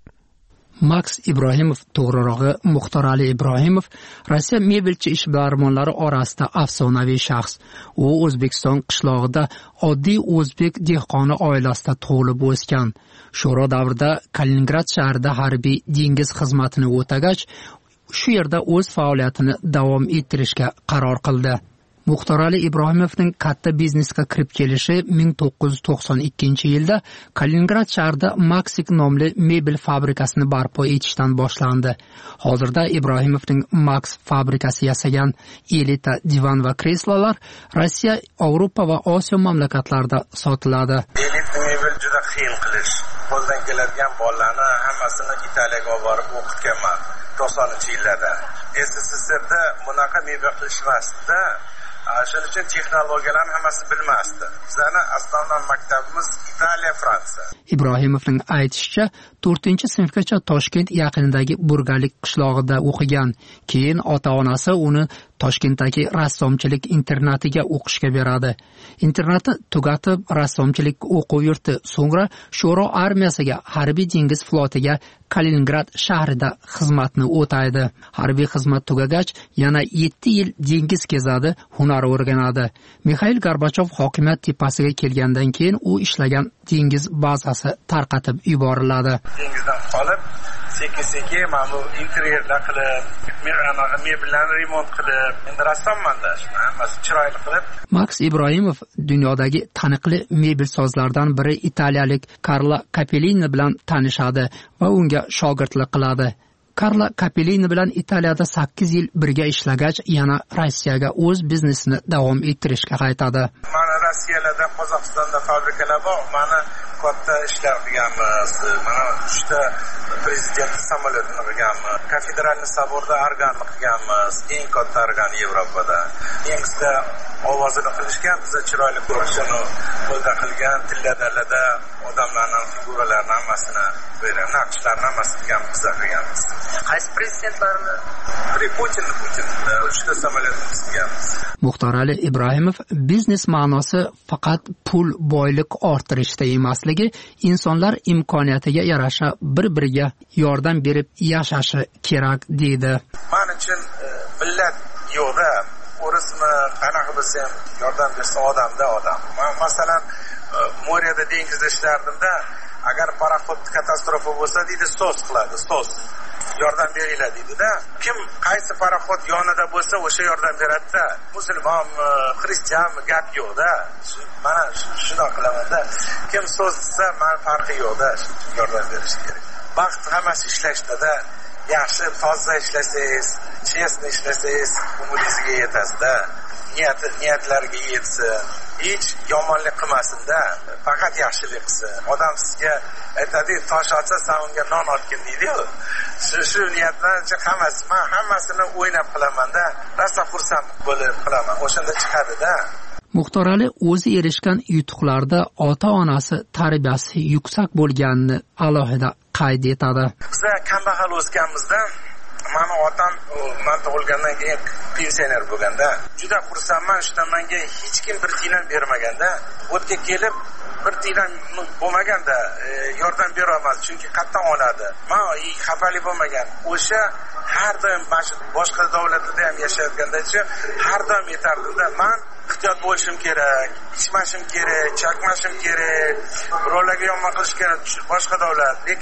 Maks Ibrohimov, to'g'rirog'i Muxtorali Ibrohimov, Rossiya mebelchi ishbilarmonlari orasida afsonaviy shaxs. U O'zbekiston qishlog'ida oddiy o'zbek dehqoni oilasida tug'ilib o'sgan. Sho'ro davrida Kaliningrad shahrida harbiy dengiz xizmatini o'tagach, shu yerda o'z faoliyatini davom ettirishga qaror qildi. Muxtorali Ibrohimovning katta biznesga kirib kelishi ming to'qqiz yuz to'qson ikkinchi yilda Kaliningrad shahrida Maxik nomli mebel fabrikasini barpo etishdan boshlandi. Hozirda Ibrohimovning Max fabrikasi yasagan elita divan va kreslolar Rossiya, Yevropa va Osiyo mamlakatlarida sotiladi. Elita mebel juda qiyin qilish. Qo'ldan keladigan bolalarni hammasini Italiyaga olib borib o'qitganman to'qsoninchi yillarda. S S S R'da bunaqa mebel qilishmasdi. Shuning uchun texnologiyalarni hammasini bilmasdi. Bizning asosiy maktabimiz Italiya, Fransiya. Ibrohimovning aytishicha, to'rtinchi sinfgacha Toshkent yaqinidagi Burgalik qishlog'ida o'qigan. Keyin ota-onasi uni Toshkentdagi rassomchilik internatiga o'qishga beradi. Internatni tugatib, rassomchilik o'quv yurti, so'ngra Sho'ro armiyasiga, harbiy dengiz flotiga Kaliningrad shahrida xizmatni o'taydi. Harbiy xizmat tugagach, yana yetti yil dengiz kezadi, hunar o'rganadi. Mikhail Gorbachov hokimiyat tepasiga kelgandan keyin u ishlagan dengiz bazasi tarqatib yuboriladi. Dengizdan qolib, sekin-sekin mana bu interyerlar qilib, mebellarni remont qilib, endi rassomman-da, hammasi chiroyli qilib. Maks Ibrohimov dunyodagi taniqli mebelsozlardan biri italiyalik Carlo Capellini bilan tanishadi va unga shogirdlik qiladi. Carlo Capellini bilan Italiyada sakkiz yil birga ishlagach, yana Rossiyaga o'z biznesini davom ettirishga qaytadi. Mana Rossiyada, Qozog'istonda fabrikalar bor, mana katta ishlar qilganmiz. Mana uchta prezident samolyotini qilganmiz. Kafedralniy saborda organni qilganmiz. Eng katta organ Yevropada. Yengizda ovozini qilishgan, biza chiroyli ko'rishini qo'lda qilgan, tilladalada odamlarning figuralarini hammasini bergan, naqshlarni hammasini qilganmiz, qilganmiz. Qaysi prezidentlarni? Putin, Putin uchta samolyotni qilganmiz. Muxtorali Ibrohimov biznes ma'nosi faqat pul, boylik orttirishda emasligi, insonlar imkoniyatiga yarasha bir-biriga yordam berib yashashi kerak deydi. Men uchun millat yo'qda, o'rismi, qanaqa bo'lsa ham yordam bersa odamda odam. Men masalan Moriyada dengizda ishlardimda, agar paraxod katastrofa bo'lsa deydi, so'z qiladi, so'z. Yordam beringlar deydi-da. Kim qaysi paraxod yonida bo'lsa, o'sha yordam beradi-da. Musulmonmi, xristianmi gap yo'q-da. Mana shunday qilaman-da. Kim so'zsa, men farqi yo'q-da, yordam berish kerak. Baxt hammasi ishlashda-da. Yaxshi, toza ishlasangiz, chestni ishlasangiz, umidingizga yetasiz-da. Niyat niyatlariga yetsin. Hech yomonlik qilmasin-da. Faqat yaxshilik qilsin. Odam sizga aytadi, tosh otsa, sen unga non otgin deydi-ku. Shu shu niyatlarcha hammasi, men hammasini o'ynab qilaman-da. Rosa xursand bo'lib qilaman. O'shanda chiqadi-da. Muxtorali o'zi erishgan yutuqlarda ota-onasi tarbiyasi yuksak bo'lganini alohida qayd etadi. Biz kambag'al o'sganmizda, meni otam men tug'ilgandan keyin pensioner bo'lganda, juda xursandman, shundan menga hech kim bir tiyin bermaganda, o'tga kelib bir tiyin bo'lmaganda yordam bera olmadi, chunki qattan oladi. Men xafalik bo'lmagan. O'sha har doim boshqa davlatlarda ham yashayotganda-chi, har doim yetardi-da. Men ehtiyot bo'lishim kerak, ichmashim kerak, chaqmashim kerak, birovlarga yomon qilish kerak, boshqa davlat. Lekin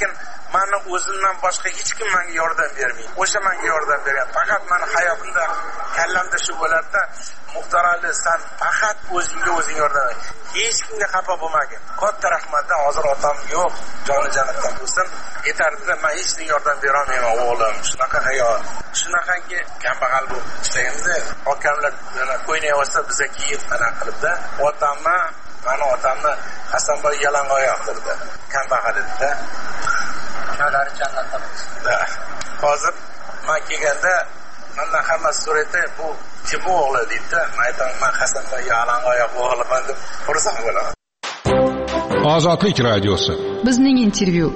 mani o'zimdan boshqa hech kim menga yordam bermaydi. O'sha menga yordam bergan. Faqat meni hayotimda kallamda shu bo'lardi. Muxtor Ali, sen faqat o'zingga o'zing yordam ber. Hech kimga xafa bo'lmagin. Katta rahmatdan hozir otam yo'q, joni jannatda bo'lsin. Yetardi, men hech kimga yordam bera olmayman o'g'lim. Shunaqa hayot. Shunaqangi kambag'al bo'lib ishlaymiz. Okamlar qo'ynayotsa bizga kiyib ana qilibdi. Otamni, meni otamni Hasanboy yalang'oyoq qildi. Kambag'al edi-da. Joylari jannatda bo'lsin. Hozir men kelganda mendan hammasi so'raydi, bu kim o'g'li deydi. Men aytaman, men Hasanboy yalang'oyoq o'g'liman deb xursand bo'laman. Ozodlik radiosi. Bizning intervyu.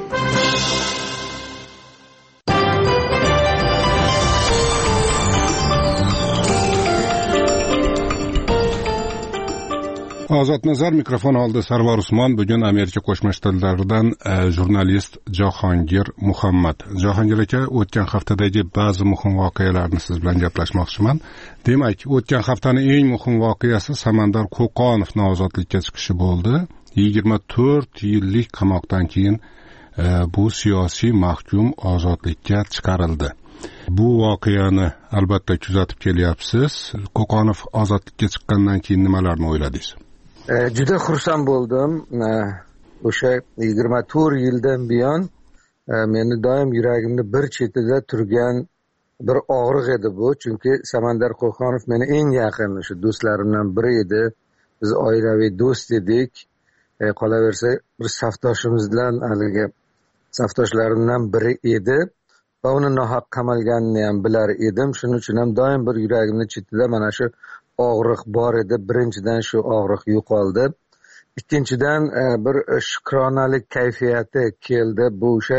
Ozod nazar mikrofon oldi Sarvar Usmon. Bugun Amerika Qo'shma Shtatlaridan e, jurnalist Jahongir Muhammad. Jahongir aka, o'tgan haftadagi ba'zi muhim voqealarni siz bilan gaplashmoqchiman. Demak, o'tgan haftaning eng muhim voqeasi Samandar Qo'qonovning ozodlikka chiqishi bo'ldi. yigirma to'rt yillik qamoqdan keyin e, bu siyosiy mahkum ozodlikka chiqarildi. Bu voqeani albatta kuzatib kelyapsiz. Qo'qonov ozodlikka chiqqandan keyin nimalarni o'yladingiz? Juda xursand bo'ldim. O'sha yigirma to'rt yildan buyon meni doim yuragimni bir chetida turgan bir og'riq edi bu. Chunki Samandar Qo'qonov meni eng yaqin o'sha do'stlarimdan biri edi. Biz oilaviy do'st edik. E, qolaversa bir safdoshimizdan haligi safdoshlarimdan biri edi va uni nohaq qamalganini ham bilar edim. Shuning uchun ham doim bir yuragimni chetida mana shu og'riq bor edi. Birinchidan shu og'riq yo'qoldi. Ikkinchidan bir shukronalik kayfiyati keldi. Bu o'sha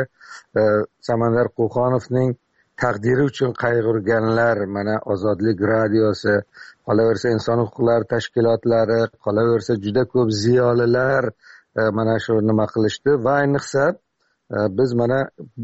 Samandar Qo'qonovning taqdiri uchun qayg'urganlar, mana Ozodlik radiosi, qolaversa inson huquqlari tashkilotlari, qolaversa juda ko'p ziyolilar mana shu nima qilishdi va ayniqsa biz mana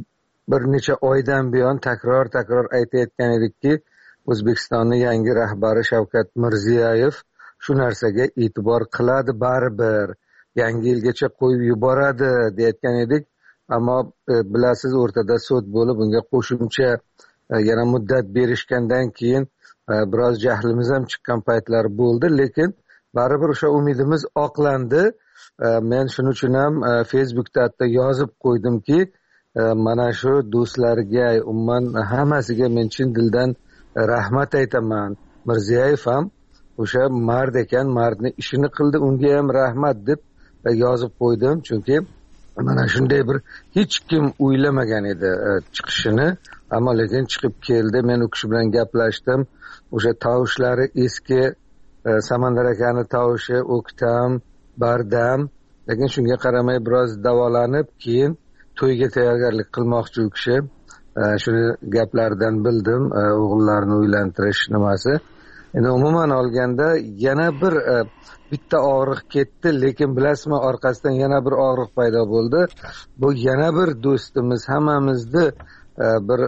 bir necha oydan buyon takror takror aytayotgan edikki, O'zbekistonning yangi rahbari Shavkat Mirziyoyev shu narsaga e'tibor qiladi baribir, yangi yilgacha qo'yib yuboradi deyotgan edik. Ammo e, bilasiz, o'rtada sud bo'lib, unga qo'shimcha e, yana muddat berishgandan keyin e, biroz jahlimiz ham chiqqan paytlar bo'ldi, lekin baribir o'sha umidimiz oqlandi. E, men shuning uchun ham e, Facebookda hatto yozib qo'ydimki, e, mana shu do'stlarga, umuman hammasiga men chin dildan rahmat aytaman. Mirziyoyev ham o'sha mard ekan, mardni ishini qildi, unga ham rahmat deb yozib qo'ydim. Chunki mana shunday bir hech kim o'ylamagan edi chiqishini, ammo lekin chiqib keldi. Men u kishi bilan gaplashdim. O'sha tovushlari eski Samandar akani tovushi o'ktam, bardam, lekin shunga qaramay biroz davolanib, keyin to'yga tayyorgarlik qilmoqchi u kishi. Shuni gaplaridan bildim, o'g'illarini uylantirish nimasi. Endi umuman olganda yana bir bitta og'riq ketdi, lekin bilasizmi, orqasidan yana bir og'riq paydo bo'ldi. Bu yana bir do'stimiz, hammamizni bir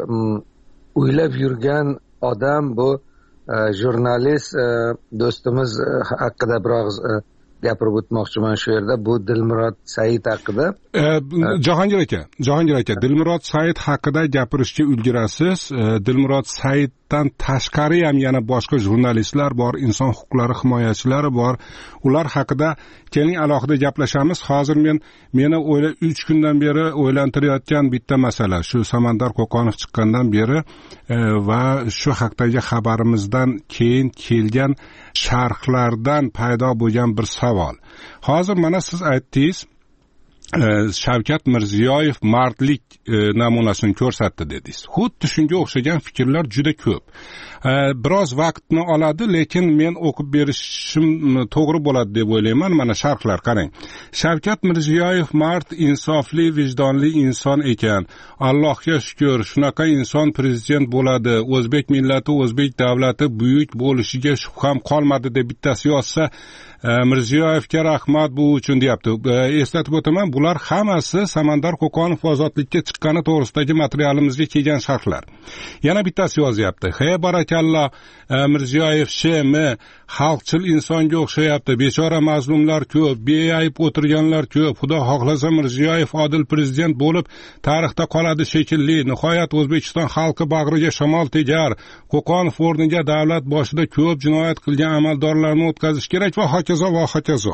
o'ylab yurgan odam, bu jurnalist do'stimiz haqida biroz gapirib o'tmoqchiman shu yerda. Bu Dilmurod Said haqida. E, Jahongir aka, Jahongir aka, Dilmurod Said haqida gapirishga ulgurasiz. E, Dilmurod Saiddan tashqari ham yana boshqa jurnalistlar bor, inson huquqlari himoyachilari bor. Ular haqida keling alohida gaplashamiz. Hozir men meni o'yla uch kundan beri o'ylantirayotgan bitta masala shu Samandar Qo'qonov chiqqandan beri e, va shu haqdagi xabarimizdan keyin kelgan sharhlardan paydo bo'lgan bir savol. Hozir mana siz aytdingiz, Shavkat Mirziyoyev mardlik namunasini ko'rsatdi dedingiz. Xuddi shunga o'xshagan fikrlar juda ko'p. Biroz vaqtni oladi, lekin men o'qib berishim to'g'ri bo'ladi deb o'ylayman. Mana sharhlar qarang. Shavkat Mirziyoyev mard, insofli, vijdonli inson ekan. Allohga shukr, shunaqa inson prezident bo'ladi. O'zbek millati, o'zbek davlati buyuk bo'lishiga shubham qolmadi deb bittasi yozsa, Mirziyoyevga rahmat bu uchun deyapti. Eslatib o'taman, bular hammasi Samandar Qo'qonov ozodlikka chiqqani to'g'risidagi materialimizga kelgan sharhlar. Yana bittasi yozyapti. Hey barakalloh, Mirziyoyev shm xalqchil insonga o'xshayapti. Bechora mazlumlar ko'p, beayb o'tirganlar ko'p. Xudo xohlasa Mirziyoyev odil prezident bo'lib tarixda qoladi shekilli. Nihoyat O'zbekiston xalqi bag'riga shamol tegar. Qo'qonov o'rniga davlat boshida ko'p jinoyat qilgan amaldorlarni o'tkazish kerak va hokazo va hokazo.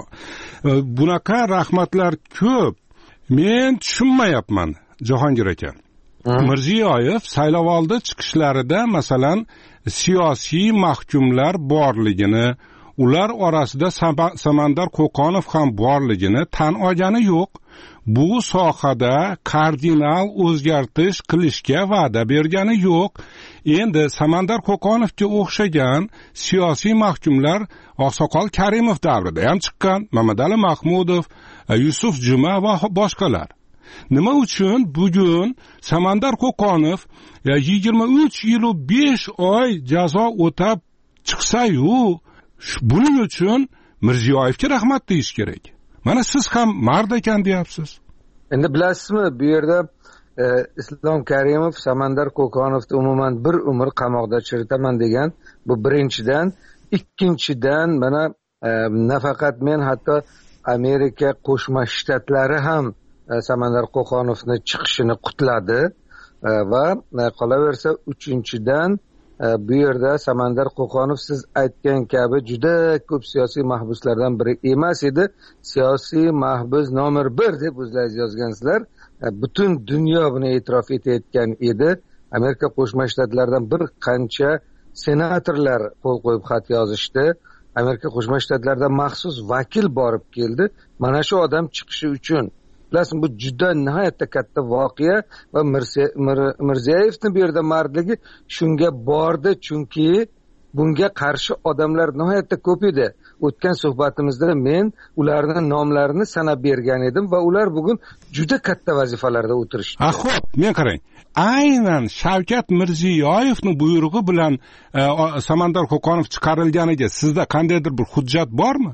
Bunaqa rahmatlar ko'p. Men tushunmayapman, Jahongir aka. Mirziyoyev saylovoldi chiqishlarida masalan siyosiy mahkumlar borligini, ular orasida Samandar Qo'qonov ham borligini tan olgani yo'q. Bu sohada kardinal o'zgartish qilishga va'da bergani yo'q. Endi Samandar Qo'qonovga o'xshagan siyosiy mahkumlar Oqsoqol Karimov davrida ham chiqqan, Mamadali Mahmudov, Yusuf Juma va boshqalar. Nima uchun bugun Samandar Qo'qonov yigirma uch yil va besh oy jazo o'tab chiqsa-yu, buning uchun Mirziyoyevga rahmat deyish kerak. Mana siz ham mard ekan deyapsiz. Endi bilasizmi, bu yerda e, Islom Karimov Samandar Qo'qonovni umuman bir umr qamoqda chiritaman degan, bu birinchidan. Ikkinchidan, mana e, nafaqat men, hatto Amerika Qo'shma Shtatlari ham Samandar Qo'qonovni chiqishini qutladi va qolaversa uchinchidan bu yerda Samandar Qo'qonov siz aytgan kabi juda ko'p siyosiy mahbuslardan biri emas edi, siyosiy mahbus nomer bir deb o'zlaringiz yozgansizlar. Butun dunyo buni e'tirof etayotgan edi. Amerika Qo'shma Shtatlaridan bir qancha senatorlar qo'l qo'yib xat yozishdi. Amerika Qo'shma Shtatlaridan maxsus vakil borib keldi mana shu odam chiqishi uchun. Bilasizmi, bu juda nihoyatda katta voqea va Mirziyoyevning bu yerda mardligi shunga bordi, chunki bunga qarshi odamlar nihoyatda ko'p edi. O'tgan suhbatimizda men ularning nomlarini sanab bergan edim va ular bugun juda katta vazifalarda o'tirishdi. Ha, xo'p, men qarang. Aynan Shavkat Mirziyoyevning buyrug'i bilan e, Samandar Qo'qonov chiqarilganiga sizda qandaydir bir hujjat bormi?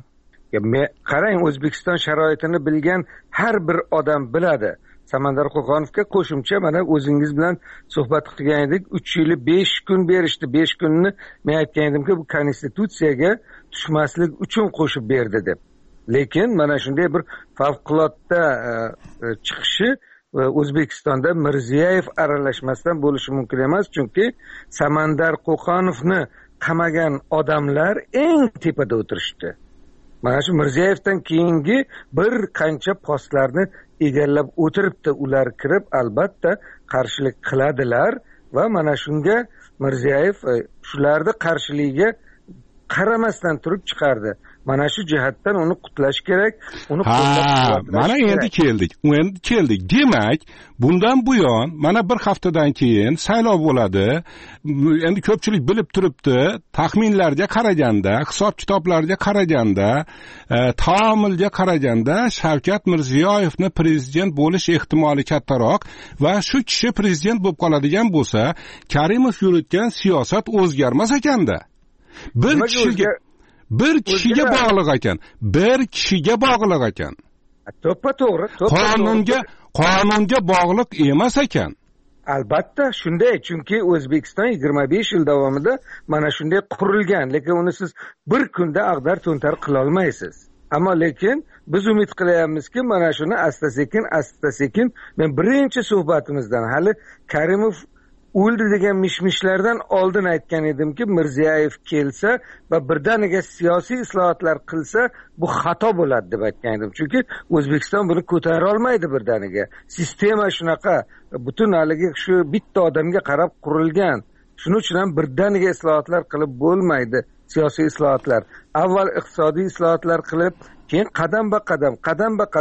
Qarang, O'zbekiston sharoitini bilgan har bir odam biladi. Samandar Qo'qonovga qo'shimcha mana o'zingiz bilan suhbat qilgan edik, uch yil besh kun berishdi. besh kunni men aytgan edimki, bu konstitutsiyaga tushmaslik uchun qo'shib berdi deb. Lekin mana shunday bir favqulodda chiqishi O'zbekistonda Mirziyoyev aralashmasdan bo'lishi mumkin emas, chunki Samandar Qo'qonovni qamagan odamlar eng tepada o'tirishdi. Mana shu Mirziyoyevdan keyingi bir qancha postlarni egallab o'tiribdi. Ular kirib albatta qarshilik qiladilar va mana shunga Mirziyoyev shularni qarshiligiga qaramasdan turib chiqardi. Mana shu jihatdan uni qutlash kerak, uni qo'llab-quvvatlash kerak. Mana endi keldik. Endi keldik. Demak, bundan buyon mana bir haftadan keyin saylov bo'ladi. Endi ko'pchilik bilib turibdi, taxminlarga qaraganda, hisob-kitoblarga qaraganda, e, taomilga qaraganda Shavkat Mirziyoyevni prezident bo'lish ehtimoli kattaroq va shu kishi prezident bo'lib qoladigan bo'lsa, Karimov yuritgan siyosat o'zgarmas ekanda. Bir kishiga bir kishiga bog'liq ekan. Bir kishiga bog'liq ekan. To'ppa-to'g'ri, qonunga qonunga bog'liq emas ekan. Albatta shunday, chunki O'zbekiston yigirma besh yil davomida mana shunday qurilgan, lekin uni siz bir kunda ag'dar-to'ntar qila olmaysiz. Ammo lekin biz umid qilyapmizki, mana shuni asta-sekin, asta-sekin men birinchi suhbatimizdan hali Karimov o'ldi degan mishmishlardan oldin aytgan edimki, Mirziyoyev kelsa va birdaniga siyosiy islohotlar qilsa, bu xato bo'ladi deb aytgan edim. Chunki O'zbekiston buni ko'tara olmaydi birdaniga. Sistema shunaqa, butun haligi shu bitta odamga qarab qurilgan. Shuning uchun ham birdaniga islohotlar qilib bo'lmaydi, siyosiy islohotlar. Avval iqtisodiy islohotlar qilib, keyin qadam ba qadam, qadam ba qadam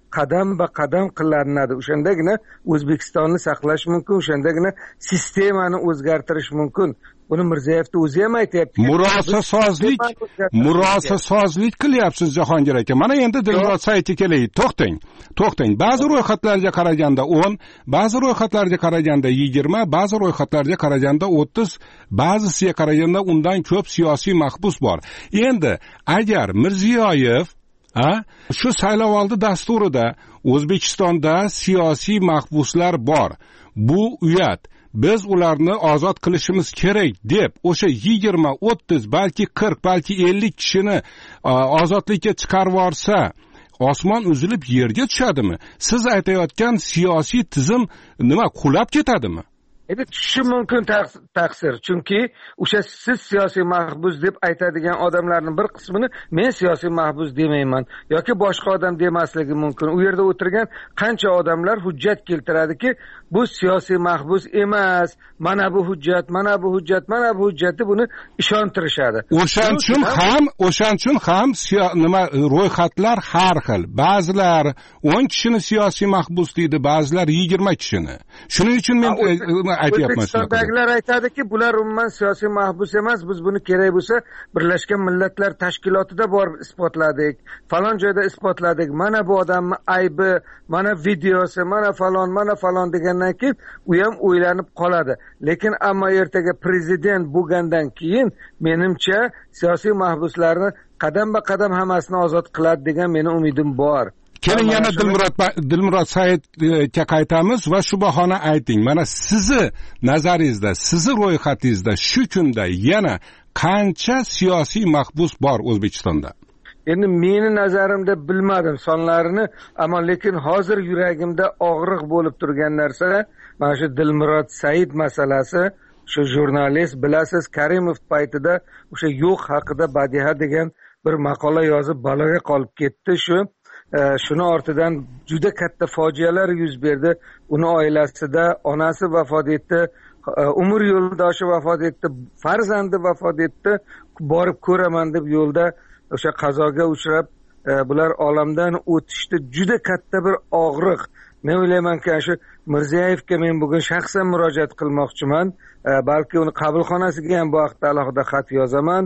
qadam ba qadam qilinadi. O'shandagina O'zbekistonni saqlash mumkin, o'shandagina sistemani o'zgartirish mumkin. Buni Mirzayevni o'zi ham aytayapti. Murosasozlik, murosasozlik qilyapsiz Jahongir aka. Mana endi Dilmurod Saidga kelaylik. To'xtang. To'xtang. Ba'zi ro'yxatlarga qaraganda o'n, ba'zi ro'yxatlarga qaraganda yigirma, ba'zi ro'yxatlarga qaraganda o'ttiz, ba'zisiga qaraganda undan ko'p siyosiy mahbus bor. Endi agar Mirziyoyev a shu saylovoldi dasturida O'zbekistonda siyosiy mahbuslar bor, bu uyat, biz ularni ozod qilishimiz kerak deb o'sha yigirma, o'ttiz, balki qirq, balki ellik kishini ozodlikka chiqarib yuborsa, osmon uzilib yerga tushadimi? Siz aytayotgan siyosiy tizim nima qulab ketadimi? Endi tushishi mumkin taqsir, chunki o'sha siz siyosiy mahbus deb aytadigan odamlarning bir qismini men siyosiy mahbus demayman yoki boshqa odam demasligi mumkin. U yerda o'tirgan qancha odamlar hujjat keltiradiki, bu siyosiy mahbus emas, mana bu hujjat, mana bu hujjat, mana bu hujjatni buni ishontirishadi. O'shaning ham, o'shaning ham nima ro'yxatlar har xil. Ba'zilar o'n kishini siyosiy mahbus deydi, ba'zilar yigirma kishini. Shuning uchun men aytayapman. O'zbekistondagilar aytadiki, bular umuman siyosiy mahbus emas, biz buni kerak bo'lsa Birlashgan Millatlar Tashkilotida borib isbotladik, falon joyda isbotladik. Mana bu odamning aybi, mana videosi, mana falon, mana falon degandan keyin u ham o'ylanib qoladi. Lekin ammo ertaga prezident bo'lgandan keyin menimcha siyosiy mahbuslarni qadam-ba qadam hammasini ozod qiladi degan meni umidim bor. Keling yana Dilmurod Dilmurod Saidga qaytamiz va shu bahona ayting. Mana sizni nazaringizda, sizni ro'yxatingizda shu kunda yana qancha siyosiy mahbus bor O'zbekistonda? Endi meni nazarimda bilmadim sonlarini, ammo lekin hozir yuragimda og'riq bo'lib turgan narsa mana shu Dilmurod Said masalasi. Shu jurnalist, bilasiz, Karimov paytida o'sha yo'q haqida Badiha degan bir maqola yozib baloga qolib ketdi. Shu shuni ortidan juda katta fojialar yuz berdi. Uni oilasida onasi vafot etdi, umr yo'ldoshi vafot etdi, farzandi vafot etdi. Borib ko'raman deb yo'lda o'sha qazoga uchrab, bular olamdan o'tishdi. Juda katta bir og'riq. Men o'ylaymanki, shu Mirzayevga men bugun shaxsan murojaat qilmoqchiman. Balki uni qabulxonasiga ham bu vaqtda alohida xat yozaman.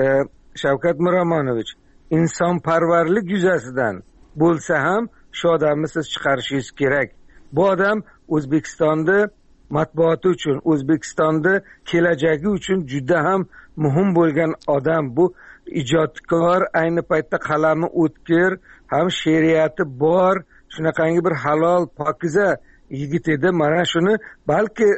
Shavkat Miromonovich, insonparvarlik yuzasidan bo'lsa ham shu odamni siz chiqarishingiz kerak. Bu odam O'zbekistonni matbuoti uchun, O'zbekistonni kelajagi uchun juda ham muhim bo'lgan odam. Bu ijodkor, ayni paytda qalami o'tkir, ham she'riyati bor, shunaqangi bir halol, pokiza yigit edi. Mana shuni balki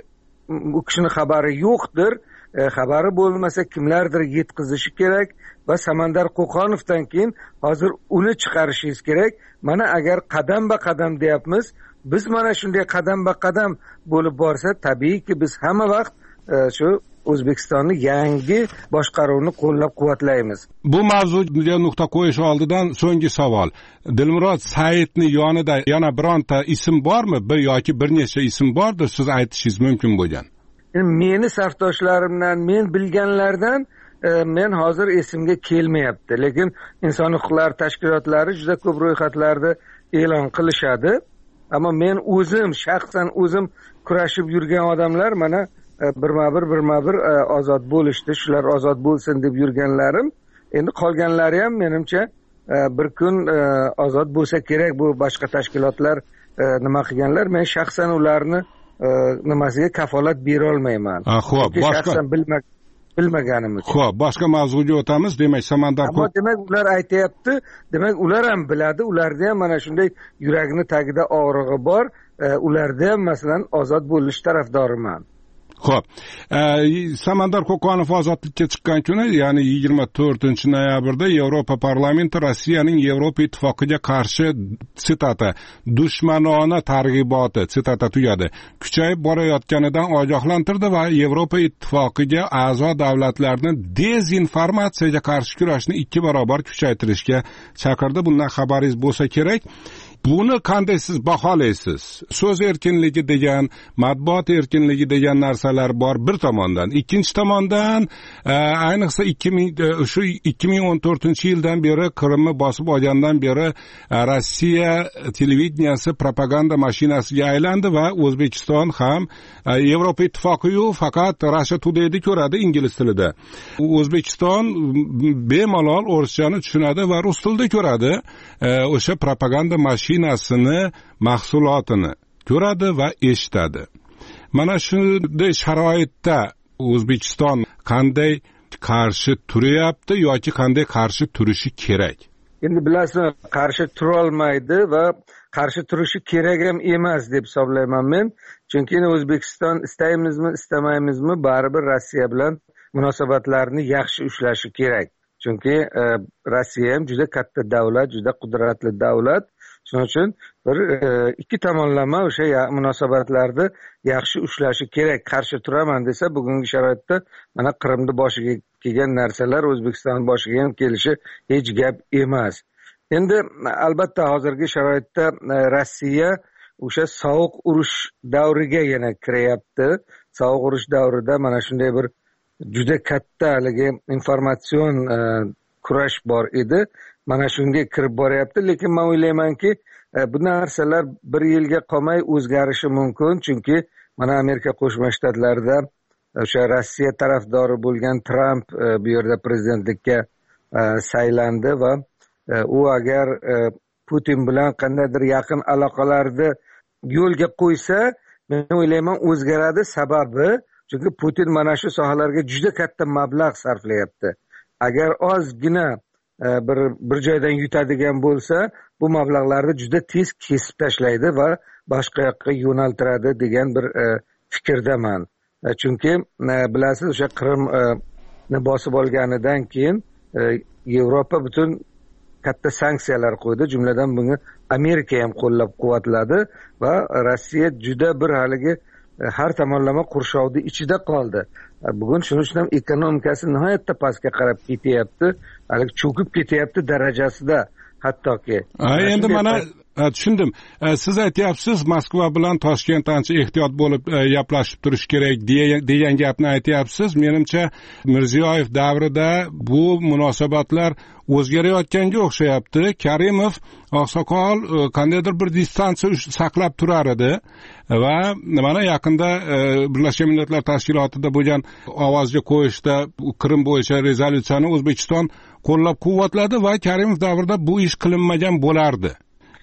u kishini xabari yo'qdir, xabari bo'lmasa kimlardir yetkazishi kerak va Samandar Qo'qonovdan keyin hozir uni chiqarishingiz kerak. Mana agar qadam-ba qadam deyapmiz, biz mana shunday qadam-ba qadam bo'lib borsa, tabiiyki biz hamma vaqt shu O'zbekistonning yangi boshqaruvini qo'llab-quvvatlaymiz. Bu mavzuga nuqta qo'yish oldidan so'nggi savol. Dilmurod Saidning yonida yana bironta ism bormi? Bir yoki bir necha ism bordir, siz aytishingiz mumkin bo'lgan. Meni safdoshlarimdan, men bilganlardan men hozir esimga kelmayapti. Lekin inson huquqlari tashkilotlari juda ko'p ro'yxatlarni e'lon qilishadi. Ammo men o'zim, shaxsan o'zim kurashib yurgan odamlar mana birma-bir birma-bir ozod bo'lishdi. Shular ozod bo'lsin deb yurganlarim. Endi qolganlari ham menimcha bir kun ozod bo'lsa kerak. Bu boshqa tashkilotlar nima qilganlar, men shaxsan ularni nimasiga kafolat bera olmayman. Xo'p, boshqa bilmak bilmaganim uchun. Xo'p, boshqa mavzuga o'tamiz. Demak, Samandar Ammo demak ular aytayapti, demak ular ham biladi, ularda ham mana shunday yuragini tagida og'rig'i bor. Ularda ham masalan ozod bo'lish tarafdoriman. Xo'p, Samandar Qo'qonov ozodlikka chiqqan kuni, ya'ni yigirma to'rtinchi noyabrda Yevropa parlamenti Rossiyaning Yevropa ittifoqiga qarshi sitata dushmanona targ'iboti sitata tugadi, kuchayib borayotganidan ogohlantirdi va Yevropa ittifoqiga a'zo davlatlarni dezinformatsiyaga qarshi kurashni ikki barobar kuchaytirishga chaqirdi. Bundan xabaringiz bo'lsa kerak. buni qanday siz baholaysiz? So'z erkinligi degan, matbuot erkinligi degan narsalar bor bir tomondan. Ikkinchi tomondan, ayniqsa shu ikki ming o'n to'rtinchi yildan beri Qrimni bosib olgandan beri Rossiya televideniyasi propaganda mashinasiga aylandi va O'zbekiston ham Yevropa ittifoqiyu faqat Russia Today'ni ko'radi ingliz tilida. O'zbekiston bemalol o'rischani tushunadi va rus tilida ko'radi. O'sha propaganda mashinasini mahsulotini ko'radi va eshitadi. Mana shunday sharoitda O'zbekiston qanday qarshi turyapti yoki qanday qarshi turishi kerak? Endi bilasizmi, qarshi tura olmaydi va qarshi turishi kerak ham emas deb hisoblayman men. Chunki O'zbekiston istaymizmi, istamaymizmi, baribir Rossiya bilan munosabatlarni yaxshi ushlashi kerak. Chunki e, Rossiya ham juda katta davlat, juda qudratli davlat. Shuning uchun bir e, ikki tomonlama o'sha munosabatlarni yaxshi ushlashi kerak. Qarshi turaman desa, bugungi sharoitda mana Qrimni boshiga kelgan narsalar O'zbekiston boshiga ham kelishi hech gap emas. Endi albatta hozirgi sharoitda e, Rossiya o'sha sovuq urush davriga yana kiryapti. Sovuq urush davrida mana shunday bir juda katta haligi informatsion e, kurash bor edi. Mana shunga kirib boryapti, lekin men o'ylaymanki, e, bu narsalar bir yilga qolmay o'zgarishi mumkin, chunki mana Amerika Qo'shma Shtatlarida o'sha Rossiya tarafdori bo'lgan Trump e, bu yerda prezidentlikka e, saylandi va e, u agar e, Putin bilan qandaydir yaqin aloqalarni yo'lga qo'ysa, men o'ylayman o'zgaradi. Sababi chunki Putin mana shu sohalarga juda katta mablag' sarflayapti. Agar ozgina bir bir joydan yutadigan bo'lsa, bu mablag'larni juda tez kesib tashlaydi va boshqa yoqqa yo'naltiradi degan bir e, fikrdaman. E, chunki e, bilasiz, o'sha Qrimni bosib olganidan keyin e, Yevropa butun katta sanksiyalar qo'ydi, jumladan buni Amerika ham qo'llab-quvvatladi va Rossiya juda bir haligi har tomonlama qurshovni ichida qoldi. Bugun shuning uchun ham ekonomikasi nihoyatda pastga qarab ketyapti, haligi cho'kib ketyapti darajasida hattoki. Endi mana tushundim. Siz aytyapsiz, Moskva bilan Toshkent ancha ehtiyot bo'lib gaplashib turish kerak degan gapni aytyapsiz. Menimcha Mirziyoyev davrida bu munosabatlar o'zgarayotganga o'xshayapti. Karimov oqsoqol qandaydir bir distansiya saqlab turar edi va mana yaqinda Birlashgan Millatlar Tashkilotida bo'lgan ovozga qo'yishda Qrim bo'yicha rezolyutsiyani O'zbekiston qo'llab-quvvatladi va Karimov davrida bu ish qilinmagan bo'lardi.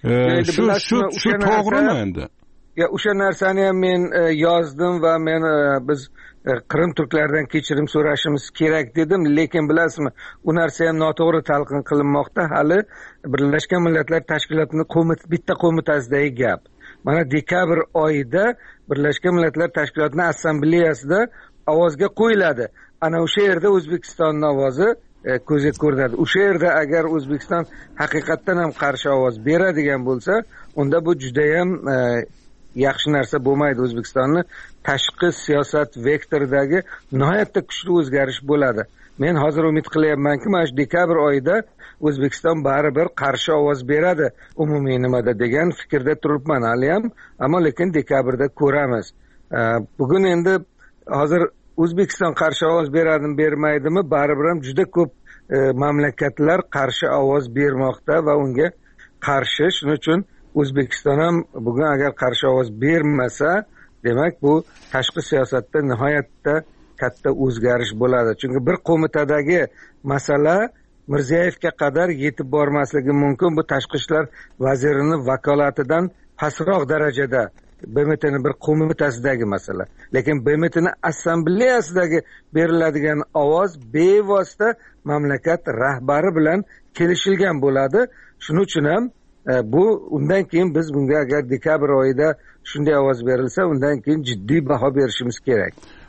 Shu shu shu to'g'rimi endi? Ya, o'sha narsani ham men yozdim va men biz Qrim turklaridan kechirim so'rashimiz kerak dedim, lekin bilasizmi, u narsa ham noto'g'ri talqin qilinmoqda. Hali Birlashgan Millatlar Tashkilotining qo'mita bitta qo'mitasidagi gap. Mana dekabr oyida Birlashgan Millatlar Tashkilotining assambleyasida ovozga qo'yiladi. Ana o'sha yerda O'zbekistonning ovozi ko'zga ko'rinadi. O'sha yerda agar O'zbekiston haqiqatdan ham qarshi ovoz beradigan bo'lsa, unda bu juda ham e, yaxshi narsa bo'lmaydi. O'zbekistonning tashqi siyosat vektoridagi nihoyatda kuchli o'zgarish bo'ladi. Men hozir umid qilyapmanki, mana shu dekabr oyida O'zbekiston baribir qarshi ovoz beradi umumiy nimada degan fikrda turibman hali ham, ammo lekin dekabrda ko'ramiz. E, bugun endi hozir O'zbekiston qarshi ovoz beradimi, bermaydimi, baribir ham juda ko'p e, mamlakatlar qarshi ovoz bermoqda va unga qarshi. Shuning uchun O'zbekiston ham bugun agar qarshi ovoz bermasa, demak bu tashqi siyosatda nihoyatda katta o'zgarish bo'ladi. Chunki bir qo'mitadagi masala Mirziyoyevga qadar yetib bormasligi mumkin. Bu tashqi ishlar vazirining vakolatidan pastroq darajada B M T'ning bir qo'mitasidagi masala. Lekin B M T'ning assambleyasidagi beriladigan ovoz bevosita mamlakat rahbari bilan kelishilgan bo'ladi. Shuning uchun ham e, bu undan keyin biz bunga agar dekabr oyida shunday ovoz berilsa, undan keyin jiddiy baho berishimiz kerak.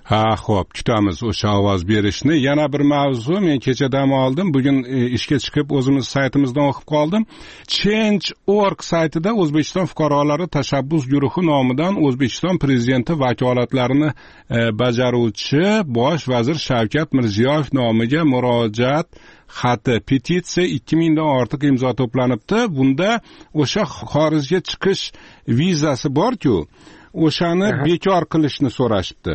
Ha, xo'p, kutamiz o'sha ovoz berishni. Yana bir mavzu, men kecha dam oldim, bugun e, ishga chiqib o'zimiz saytimizdan o'qib qoldim. change dot org saytida O'zbekiston fuqarolari tashabbus guruhi nomidan O'zbekiston prezidenti vakolatlarini e, bajaruvchi bosh vazir Shavkat Mirziyoyev nomiga murojaat xati, petitsiya ikki mingdan ortiq imzo to'planibdi. Bunda o'sha xorijga chiqish vizasi bor-ku, o'shani bekor qilishni so'rashibdi.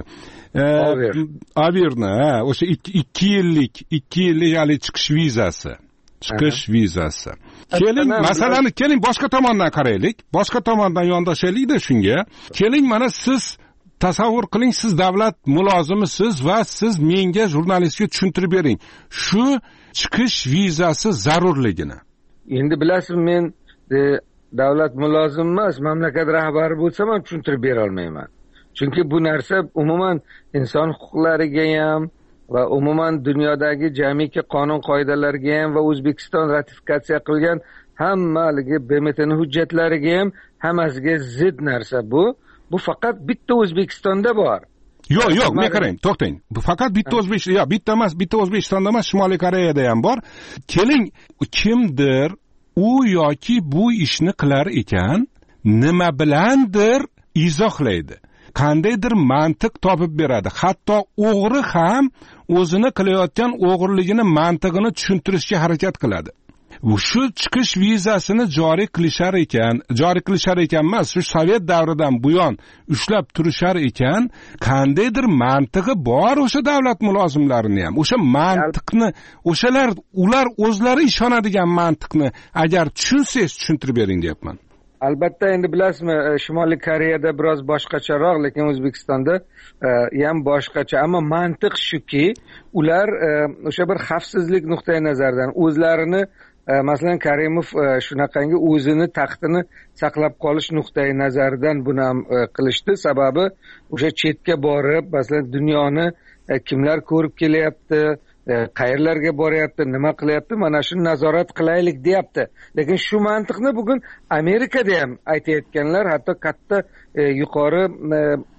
Avirni, ha, o'sha ikki yillik, ikki yillik hali chiqish vizasi. Chiqish vizasi. Keling, masalani keling boshqa tomondan qaraylik. Boshqa tomondan yondashaylik-da shunga. Keling, mana siz tasavvur qiling, siz davlat mulozimisiz va siz menga jurnalistga tushuntirib bering. Shu chiqish vizasi zarurligini. Endi bilasiz, men e, davlat mulozim emas, mamlakat rahbari bo'lsam ham tushuntirib bera olmayman. Chunki bu narsa umuman inson huquqlariga ham va umuman dunyodagi jamiki qonun qoidalariga ham va O'zbekiston ratifikatsiya qilgan hammaligi B M T ning hujjatlariga ham hammasiga zid narsa bu. Bu faqat bitta O'zbekistonda bor. Yo'q, yo'q, men qarang, to'xtang. Bu faqat bitta O'zbekiston, yo'q, bitta emas, bitta O'zbekistonda emas, Shimoliy Koreyada ham bor. Keling, kimdir u yoki bu ishni qilar ekan, nima bilandir izohlaydi. Qandaydir mantiq topib beradi. Hatto o'g'ri ham o'zini qilayotgan o'g'irligini mantig'ini tushuntirishga harakat qiladi. Shu chiqish vizasini joriy qilishar ekan, joriy qilishar ekan emas, shu Sovet davridan buyon ushlab turishar ekan, qandaydir mantig'i bor o'sha davlat mulozimlarini ham. O'sha mantiqni, o'shalar ular o'zlari ishonadigan mantiqni agar tushunsangiz tushuntirib bering deyapman. Albatta, endi bilasizmi, Shimoliy Koreyada biroz boshqacharoq, lekin O'zbekistonda ham boshqacha. Ammo mantiq shuki, ular o'sha bir xavfsizlik nuqtai nazaridan o'zlarini, masalan, Karimov shunaqangi o'zini taxtini saqlab qolish nuqtai nazaridan buni ham qilishdi. Sababi o'sha chetga borib, masalan, dunyoni kimlar ko'rib kelyapti, qayerlarga boryapti, nima qilyapti, mana shuni nazorat qilaylik deyapti. Lekin shu mantiqni bugun Amerikada ham aytayotganlar, hatto katta e, yuqori e,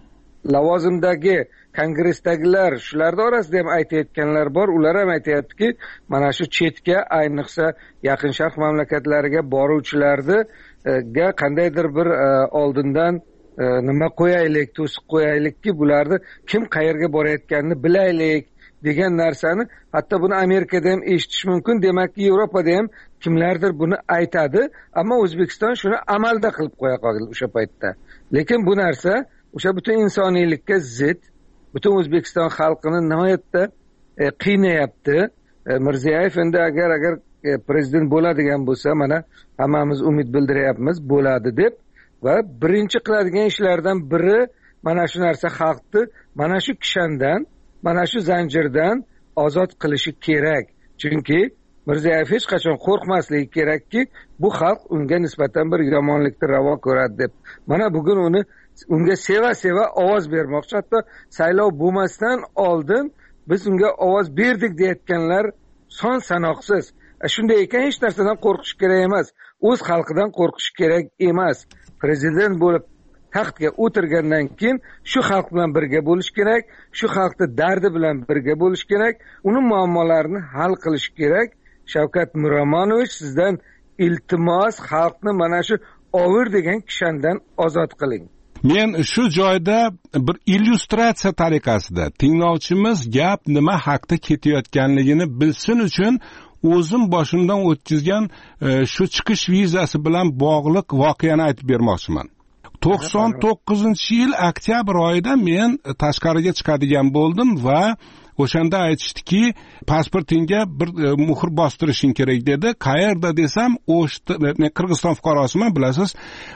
lavozimdagi kongressdagilar, shularda orasida ham aytayotganlar bor. Ular ham aytayaptiki, mana shu chetga, ayniqsa Yaqin Sharq mamlakatlariga boruvchilarga e, qandaydir bir e, oldindan e, nima qo'yaylik, to'siq qo'yaylikki, bularni kim qayerga borayotganini bilaylik degan narsani, hatto buni Amerikada ham eshitish mumkin. Demakki, Yevropada ham kimlardir buni aytadi, ammo O'zbekiston shuni amalda qilib qo'ya qoldi o'sha paytda. Lekin bu narsa o'sha butun insoniylikka zid, butun O'zbekiston xalqini nihoyatda e, qiynayapti. E, Mirziyoyev endi agar agar e, prezident bo'ladigan bo'lsa, mana hammamiz umid bildiryapmiz, bo'ladi deb, va birinchi qiladigan ishlardan biri mana shu narsa xalqni mana shu kishandan, mana shu zanjirdan ozod qilishi kerak. Chunki Mirziyoyev hech qachon qo'rqmasligi kerakki, bu xalq unga nisbatan bir yomonlikni ravo ko'radi deb. Mana bugun uni unga seva-seva ovoz bermoqchi. Hatto saylov bo'lmasdan oldin biz unga ovoz berdik deyotganlar son sanoqsiz. Shunday ekan, hech narsadan qo'rqish kerak emas. O'z xalqidan qo'rqish kerak emas. Prezident bo'lib taxtga o'tirgandan keyin shu xalq bilan birga bo'lish kerak, shu xalqning dardi bilan birga bo'lish kerak, uni muammolarini hal qilish kerak. Shavkat Miromonovich, sizdan iltimos, xalqni mana shu ovir degan kishandan ozod qiling. Men shu joyda bir illyustratsiya tariqasida tinglovchimiz gap nima haqda ketayotganligini bilsin uchun o'zim boshimdan o'tkazgan e, shu chiqish vizasi bilan bog'liq voqeani aytib bermoqchiman. to'qson to'qqizinchi yil oktyabr oyida men tashqariga chiqadigan bo'ldim va o'shanda aytishdiki, pasportingga bir e, muhr bostirishing kerak dedi. Qayerda desam, O'shda, men Qirg'iziston fuqarosiman, bilasiz.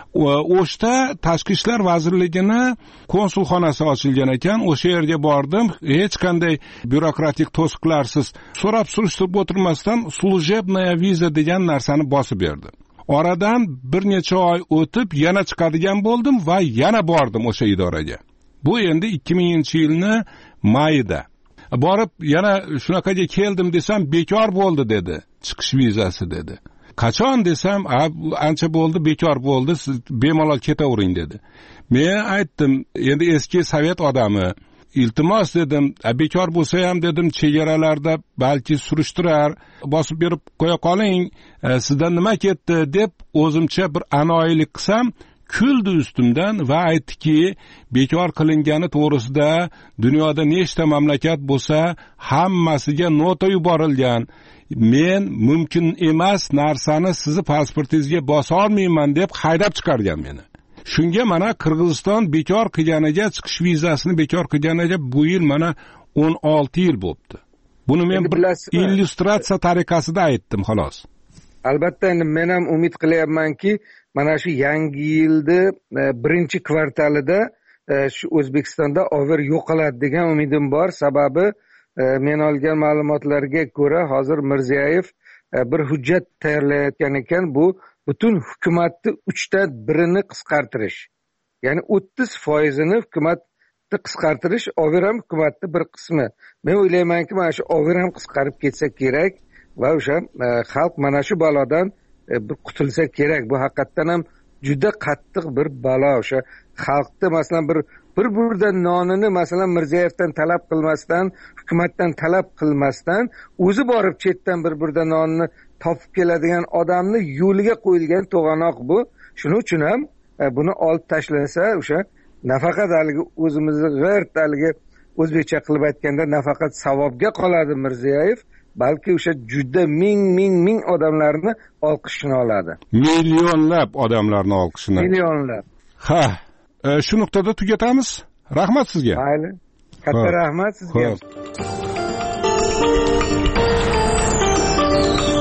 O'shda Tashqi ishlar vazirligini konsulxonasi ochilgan ekan. O'sha yerga bordim. Hech qanday byurokratik to'siqlarsiz, so'rab surishtirib o'tirmasdan slujebnaya viza degan narsani bosib berdi. Oradan bir necha oy o'tib yana chiqadigan bo'ldim va yana bordim o'sha idoraga. Bu endi ikki minginchi yilni mayida. Borib yana shunaqaga keldim desam, bekor bo'ldi dedi. Chiqish vizasi dedi. Qachon desam, ancha bo'ldi, bekor bo'ldi, siz bemalol ketavering dedi. Men aytdim, endi eski sovet odami, iltimos dedim, bekor bo'lsa ham dedim chegaralarda balki surishtirar, bosib berib qo'ya qoling, sizdan nima ketdi deb o'zimcha bir anoyilik qilsam, kuldi ustimdan va aytdiki, bekor qilingani to'g'risida dunyoda nechta mamlakat bo'lsa, hammasiga nota yuborilgan. Men mumkin emas narsani sizni pasportingizga bosa olmayman deb haydab chiqargan meni. Shunga mana Qirg'iziston bekor qilganiga, chiqish vizasini bekor qilganiga bu yil mana o'n olti yil bo'libdi. Buni men bir illyustratsiya tariqasida aytdim xolos. Albatta, endi men ham umid qilyapmanki, mana shu yangi yilda birinchi kvartalida shu O'zbekistonda over yo'qoladi degan umidim bor. Sababi men olgan ma'lumotlarga ko'ra hozir Mirziyoyev bir hujjat tayyorlayotgan ekan, bu butun hukumatni uchdan birini qisqartirish. Ya'ni o'ttiz foizini hukumatni qisqartirish, over ham hukumatni bir qismi. Men o'ylaymanki, mana shu over ham qisqarib ketsa kerak va o'sha xalq mana shu balodan bir qutulsa kerak. Bu haqiqatdan ham juda qattiq bir balo. O'sha xalqni masalan bir bir burda nonini masalan Mirziyoyevdan talab qilmasdan, hukumatdan talab qilmasdan, o'zi borib chetdan bir burda nonni topib keladigan odamni yo'liga qo'yilgan to'g'anoq bu. Shuning uchun ham buni olib tashlasa, o'sha nafaqat haligi o'zimizni g'irt haligi o'zbekcha qilib aytganda nafaqat savobga qoladi Mirziyoyev, balki o'sha juda ming ming ming odamlarni olqishini oladi. Millionlab odamlarni olqishini. Millionlab. Ha, e, shu nuqtada tugatamiz. Rahmat sizga. Mayli. Katta rahmat sizga.